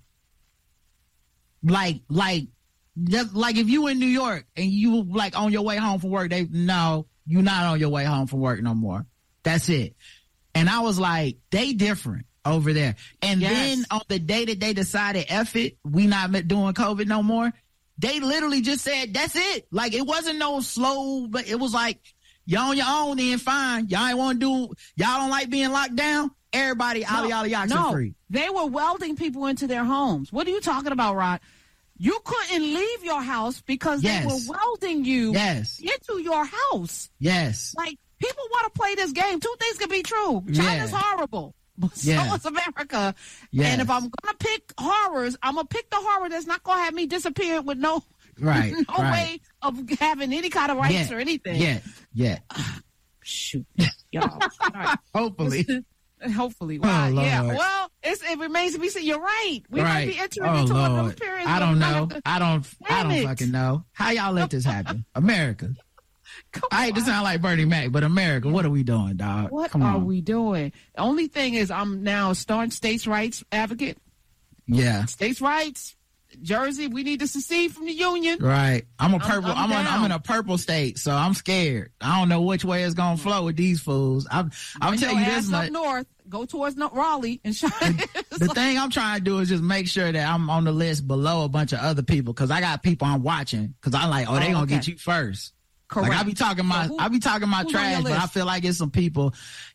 Like if you in New York and you like on your way home from work, you're not on your way home from work no more. That's it. And I was like, they different over there. And then on the day that they decided, F it, we not doing COVID no more, they literally just said, that's it. Like, it wasn't no slow, but it was like, y'all on your own then, fine. Y'all ain't want to do, y'all don't like being locked down? Everybody, free. They were welding people into their homes. What are you talking about, Rod? You couldn't leave your house because they were welding you into your house. Yes. Like, people want to play this game. 2 things can be true. China's horrible, but so is America. Yes. And if I'm going to pick horrors, I'm going to pick the horror that's not going to have me disappear with no way of having any kind of rights or anything. Yeah. Shoot. Y'all. Right. Hopefully. Hopefully. Wow. Oh, yeah. Well, it remains to be seen. You're right. We might be entering into another period. I don't know. I don't fucking know. How y'all let this happen? America. I hate to sound like Bernie Mac, but America, what are we doing, dog? What Come are on. we doing? The only thing is I'm now a staunch states' rights advocate. Yeah. States' rights. Jersey, we need to secede from the union. Right. I'm in a purple state, so I'm scared. I don't know which way it's gonna flow with these fools. I'm telling you this much. Up north, go towards Raleigh and shine. The thing I'm trying to do is just make sure that I'm on the list below a bunch of other people, because I got people I'm watching, because I'm like, they gonna get you first. Correct. Like I be talking my trash, but I feel like it's some people,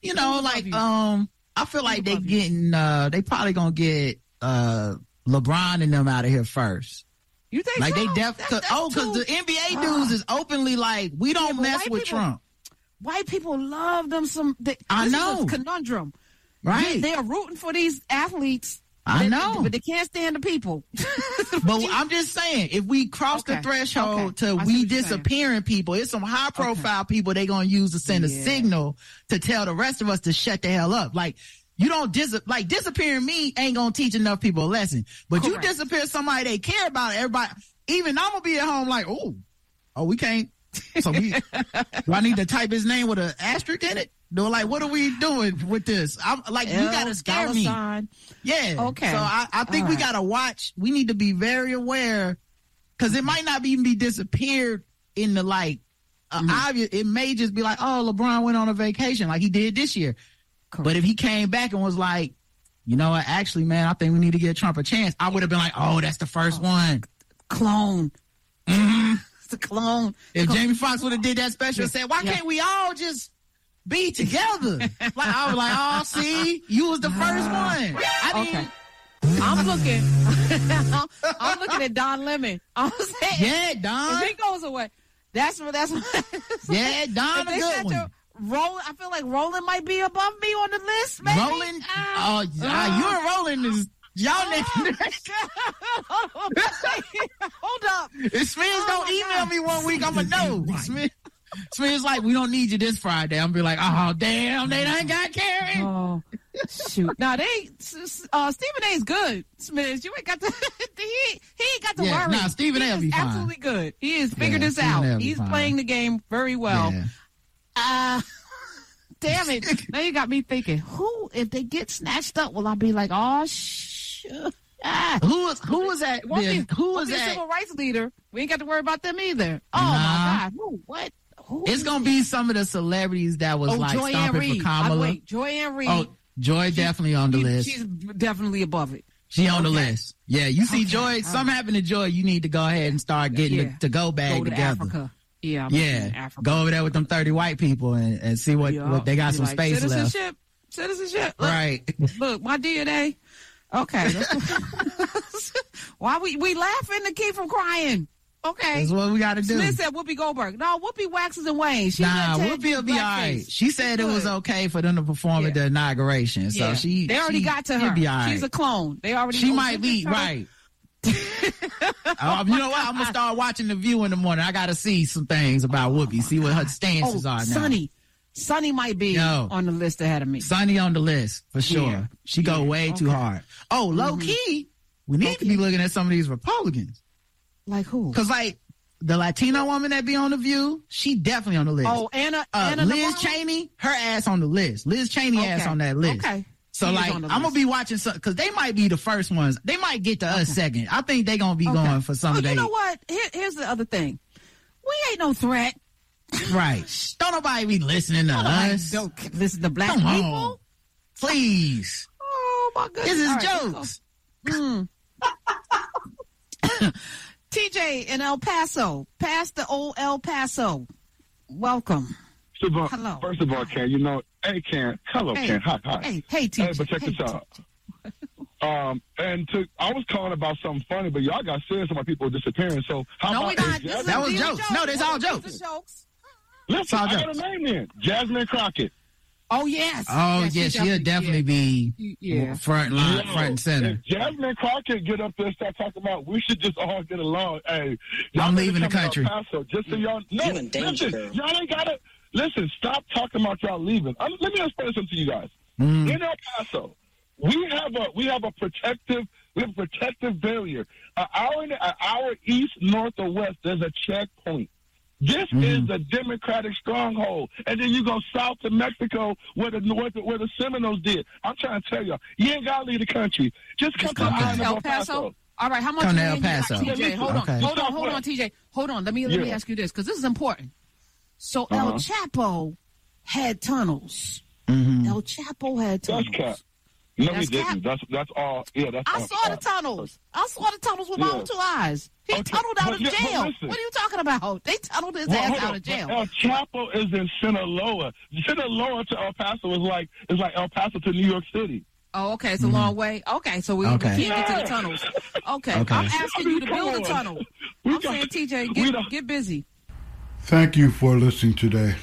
I feel like they probably gonna get LeBron and them out of here first. You think like so? Because the NBA dudes is openly like, we don't mess with Trump. White people love them I know. Is a conundrum. Right. They are rooting for these athletes. I know. But they can't stand the people. But I'm just saying, if we cross the threshold to we disappearing people, it's some high profile people they gonna use to send a signal to tell the rest of us to shut the hell up. Like, you don't disappearing me ain't gonna teach enough people a lesson. But you disappear somebody they care about, everybody, even I'm gonna be at home like, oh, we can't. So do I need to type his name with an asterisk in it? No, like, what are we doing with this? I'm like, you gotta scare me. Yeah. Okay. So I think we gotta watch. We need to be very aware, because it might not even be disappeared in the obvious. It may just be like, oh, LeBron went on a vacation like he did this year. But if he came back and was like, you know what, actually, man, I think we need to give Trump a chance, I would have been like, oh, that's the first one. Clone. Mm-hmm. It's a clone. If Jamie Foxx would have did that special and said, why can't we all just be together? Like, I was like, oh, see, you was the first one. I'm looking at Don Lemon. I'm saying, yeah, Don. If he goes away, that's yeah, Don a good one. Roland, I feel like Roland might be above me on the list. Maybe. Roland, you and Roland is y'all niggas. Hold up. If Smith don't email me one week, I'ma know. Smith's like, we don't need you this Friday. I'm be like, oh damn, they done got Karen. Oh shoot. Now Stephen A is good. Smith, you ain't got to. he ain't got to worry. Nah, Stephen A will be fine. Absolutely good. He has figured this out. He's playing the game very well. Yeah. Damn it. Now you got me thinking, if they get snatched up, will I be like, oh, shit. Who was that? Who was that? Civil rights leader. We ain't got to worry about them either. Oh, my God. What? It's going to be some of the celebrities that was Joy stomping for Kamala. Joy Ann Reid. Oh, Joy definitely on the list. She's definitely above it. She on the list. Yeah, you see Joy, something happened to Joy, you need to go ahead and start getting the to-go bag together. Africa. Yeah. Africa. Go over there with them 30 white people and see what they got some space left. Citizenship. Look, right. Look, my DNA. Okay. Why we laughing to keep from crying? Okay. That's what we got to do. Smith said Whoopi Goldberg. No, Whoopi waxes and wanes. Whoopi will be all right. She said it was okay for them to perform at the inauguration. So they already got to her. Be all right. She's a clone. She might be right. You know what? I'm gonna start watching The View in the morning. I gotta see some things about Whoopi. See what her stances are now. Sonny might be on the list ahead of me. Sonny on the list for sure. Yeah. She go way too hard. Oh, low key, we need to be looking at some of these Republicans. Like who? Because the Latino woman that be on The View, she definitely on the list. Oh, Anna Liz Cheney, her ass on the list. Liz Cheney ass on that list. Okay. So I'm gonna be watching some, because they might be the first ones. They might get to us second. I think they gonna be going for some of you know what? Here's the other thing. We ain't no threat. Right. Don't nobody be listening to us. Don't listen to black people. On. Please. Oh my goodness. This is jokes. TJ in El Paso. Past the old El Paso. Welcome. Hello. First of all, Ken, hey, Ken. Hello, Ken. Hi. Hey, TJ. Hey, but check this out. I was calling about something funny, but y'all got serious about people disappearing. So how about that was jokes. No, that's all jokes. Listen, I got a name then. Jasmine Crockett. Oh, yes. Oh, yes, she'll definitely be front and center. If Jasmine Crockett get up there and start talking about we should just all get along. Hey, I'm leaving the country. Just so y'all know. Listen, y'all ain't got to. Listen, stop talking about y'all leaving. Let me explain something to you guys. In El Paso, we have a protective barrier. An hour east, north, or west, there's a checkpoint. This is the Democratic stronghold. And then you go south to Mexico where the Seminoles did. I'm trying to tell you, you ain't got to leave the country. Just come to the island of El Paso. All right, how much come to El Paso. TJ, hold on, TJ. Hold on, let me ask you this, because this is important. So El Chapo had tunnels. El Chapo had tunnels. That's cap. No, he didn't. That's all. Yeah, that's all. I saw the tunnels. I saw the tunnels with my own 2 eyes. He tunneled out of jail. What are you talking about? They tunneled his ass out of jail. El Chapo is in Sinaloa. Sinaloa to El Paso is like El Paso to New York City. Oh, okay. It's a long way. Okay, so we can't get to the tunnels. Okay. I'm asking you to build a tunnel. I'm saying, TJ, get busy. Thank you for listening today.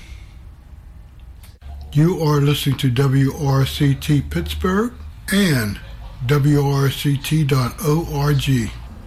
You are listening to WRCT Pittsburgh and WRCT.org.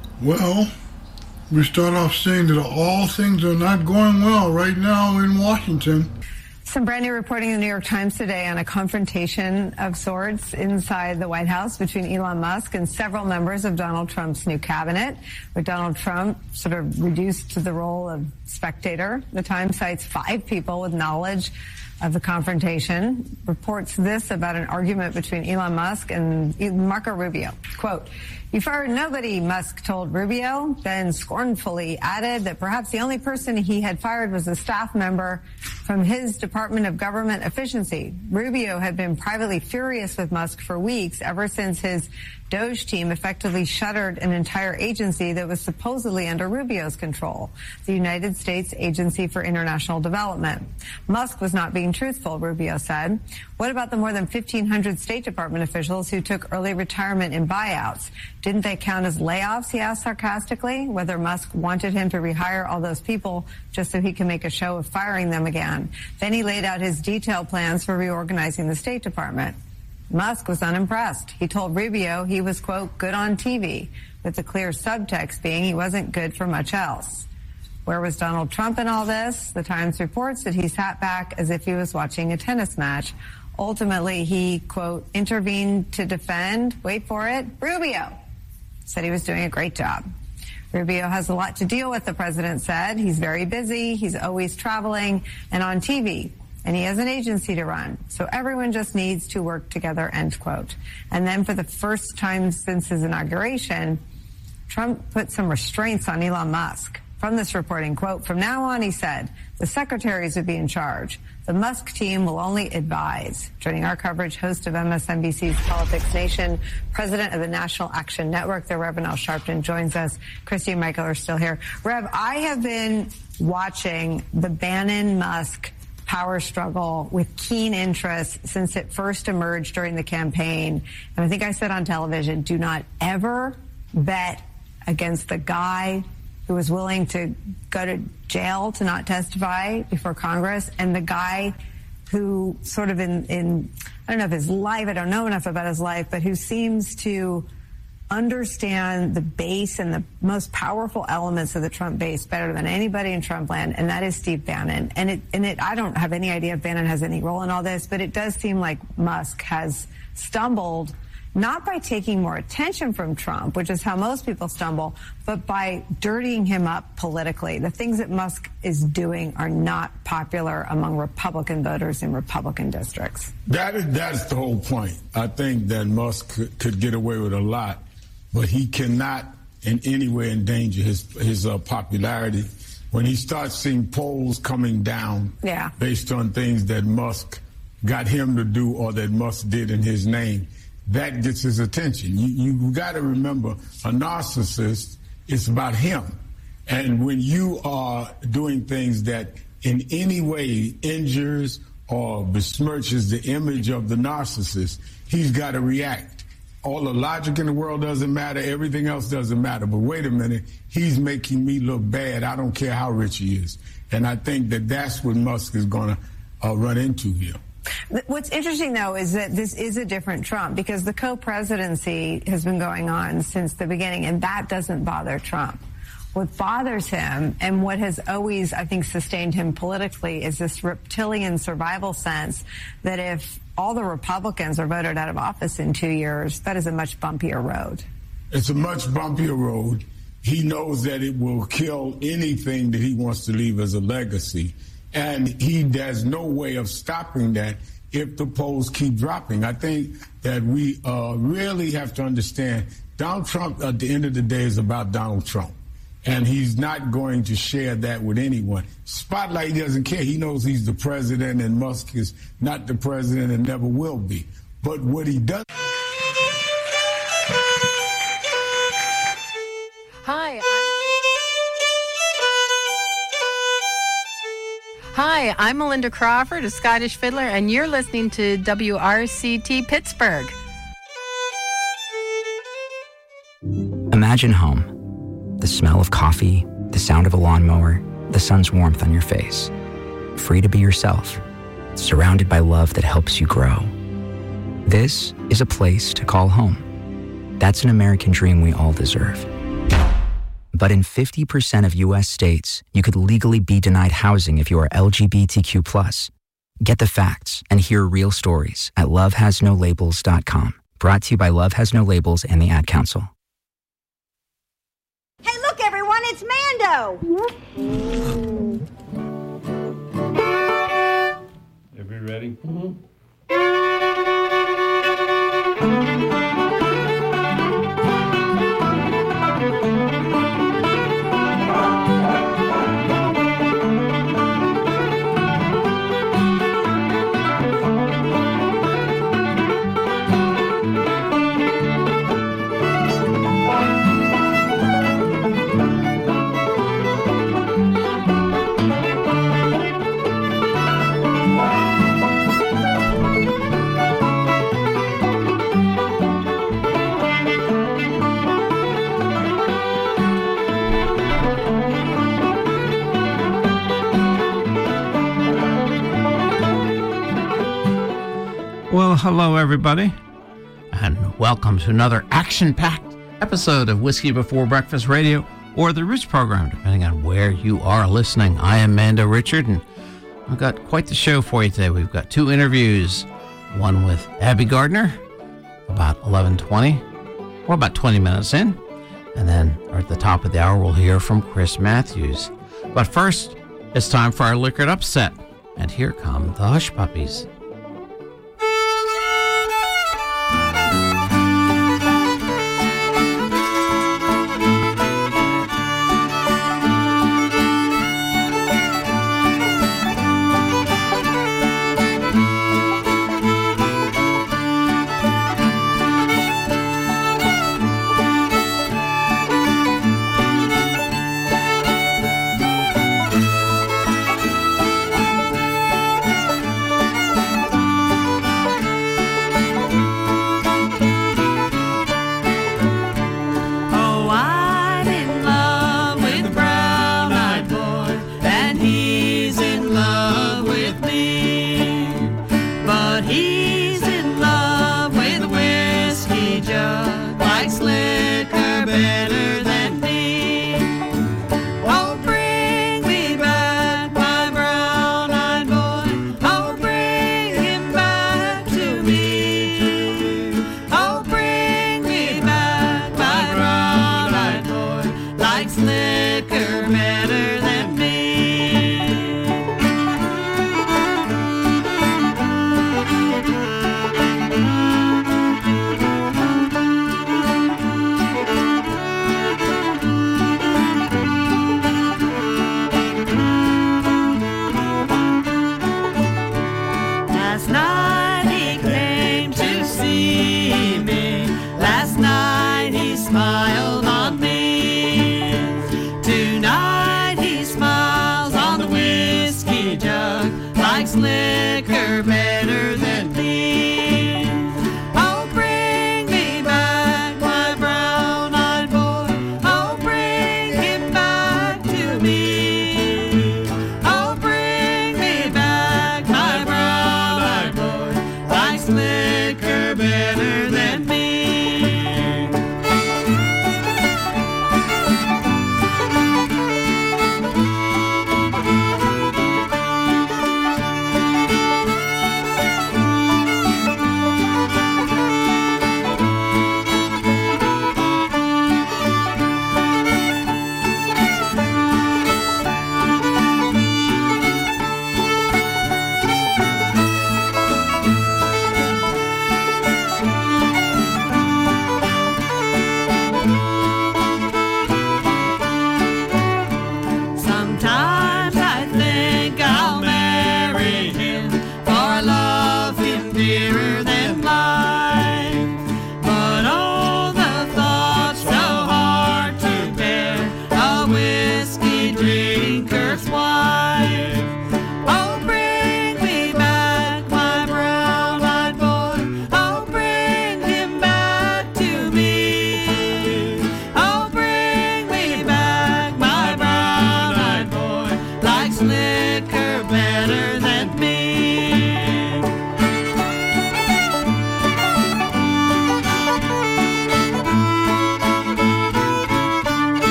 Well, we start off saying that all things are not going well right now in Washington. Some brand new reporting in the New York Times today on a confrontation of sorts inside the White House between Elon Musk and several members of Donald Trump's new cabinet, with Donald Trump sort of reduced to the role of spectator. The Times cites 5 people with knowledge of the confrontation, reports this about an argument between Elon Musk and Marco Rubio. Quote, "You fired nobody," Musk told Rubio, then scornfully added that perhaps the only person he had fired was a staff member from his Department of Government Efficiency. Rubio had been privately furious with Musk for weeks, ever since his Doge team effectively shuttered an entire agency that was supposedly under Rubio's control, the United States Agency for International Development. Musk was not being truthful, Rubio said. What about the more than 1,500 State Department officials who took early retirement in buyouts? Didn't they count as layoffs, he asked sarcastically, whether Musk wanted him to rehire all those people just so he can make a show of firing them again. Then he laid out his detailed plans for reorganizing the State Department. Musk was unimpressed. He told Rubio he was, quote, good on TV, with the clear subtext being he wasn't good for much else. Where was Donald Trump in all this? The Times reports that he sat back as if he was watching a tennis match. Ultimately, he, quote, intervened to defend, wait for it, Rubio. Said he was doing a great job. Rubio has a lot to deal with, the president said. He's very busy. He's always traveling and on TV. And he has an agency to run. So everyone just needs to work together, end quote. And then for the first time since his inauguration, Trump put some restraints on Elon Musk. From this reporting, quote, from now on, he said, the secretaries would be in charge. The Musk team will only advise. Joining our coverage, host of MSNBC's Politics Nation, president of the National Action Network, the Reverend Al Sharpton, joins us. Christy and Michael are still here. Rev, I have been watching the Bannon-Musk power struggle with keen interest since it first emerged during the campaign. And I think I said on television, do not ever bet against the guy who was willing to go to jail to not testify before Congress, and the guy who sort of in I don't know if his life, I don't know enough about his life, but who seems to understand the base and the most powerful elements of the Trump base better than anybody in Trump land, and that is Steve Bannon. And I don't have any idea if Bannon has any role in all this, but it does seem like Musk has stumbled, not by taking more attention from Trump, which is how most people stumble, but by dirtying him up politically. The things that Musk is doing are not popular among Republican voters in Republican districts. That's the whole point. I think that Musk could get away with a lot, but he cannot in any way endanger his popularity. When he starts seeing polls coming down based on things that Musk got him to do or that Musk did in his name, that gets his attention. You got to remember, a narcissist is about him. And when you are doing things that in any way injures or besmirches the image of the narcissist, he's got to react. All the logic in the world doesn't matter. Everything else doesn't matter. But wait a minute, he's making me look bad. I don't care how rich he is. And I think that that's what Musk is going to run into here. What's interesting, though, is that this is a different Trump because the co-presidency has been going on since the beginning, and that doesn't bother Trump. What bothers him and what has always, I think, sustained him politically is this reptilian survival sense that if all the Republicans are voted out of office in 2 years, that is a much bumpier road. It's a much bumpier road. He knows that it will kill anything that he wants to leave as a legacy. And he has no way of stopping that if the polls keep dropping. I think that we really have to understand Donald Trump, at the end of the day, is about Donald Trump. And he's not going to share that with anyone. Spotlight, he doesn't care. He knows he's the president, and Musk is not the president and never will be. But what he does... Hi, I'm Melinda Crawford, a Scottish fiddler, and you're listening to WRCT Pittsburgh. Imagine home. The smell of coffee, the sound of a lawnmower, the sun's warmth on your face. Free to be yourself, surrounded by love that helps you grow. This is a place to call home. That's an American dream we all deserve. But in 50% of U.S. states, you could legally be denied housing if you are LGBTQ+. Get the facts and hear real stories at lovehasnolabels.com. Brought to you by Love Has No Labels and the Ad Council. Hey, look, everyone, it's Mando! Everybody ready? Well, hello, everybody, and welcome to another action-packed episode of Whiskey Before Breakfast Radio, or the Roots program, depending on where you are listening. I am Mando Richard, and I've got quite the show for you today. We've got two interviews, one with Abby Gardner, about 11:20, or about 20 minutes in, and then at the top of the hour, we'll hear from Chris Matthews. But first, it's time for our Liquored Upset, and here come the Hush Puppies.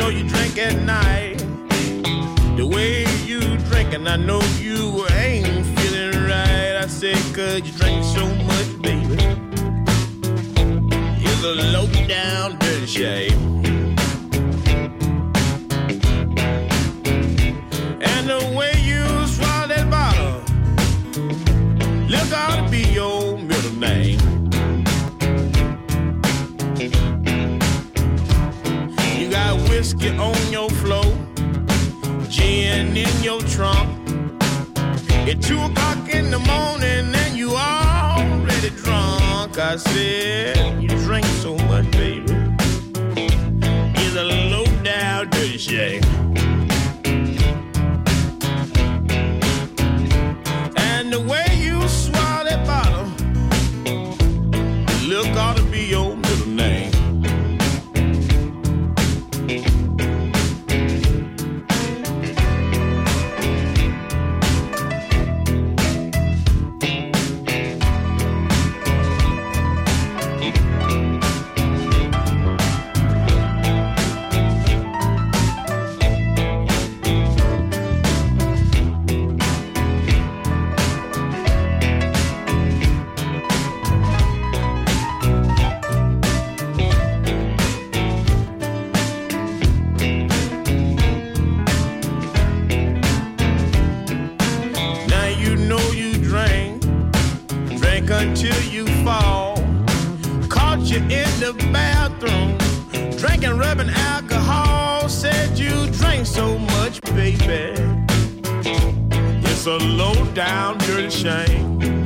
know you drink at night. The way you drink, and I know you ain't feeling right. I said, 'cause you drink so much, baby. It's a low down dirty shame. And the way you swallow that bottle, look ought to be your middle name. You got whiskey on your floor, gin in your trunk. It's 2 o'clock in the morning and you already drunk. I said, you drink so much, baby. It's a low down dirty shame. And the way you swallow that bottle, look ought to be your middle name. Until you fall. Caught you in the bathroom, drinking, rubbing alcohol. Said you drink so much, baby. It's a low down dirty shame.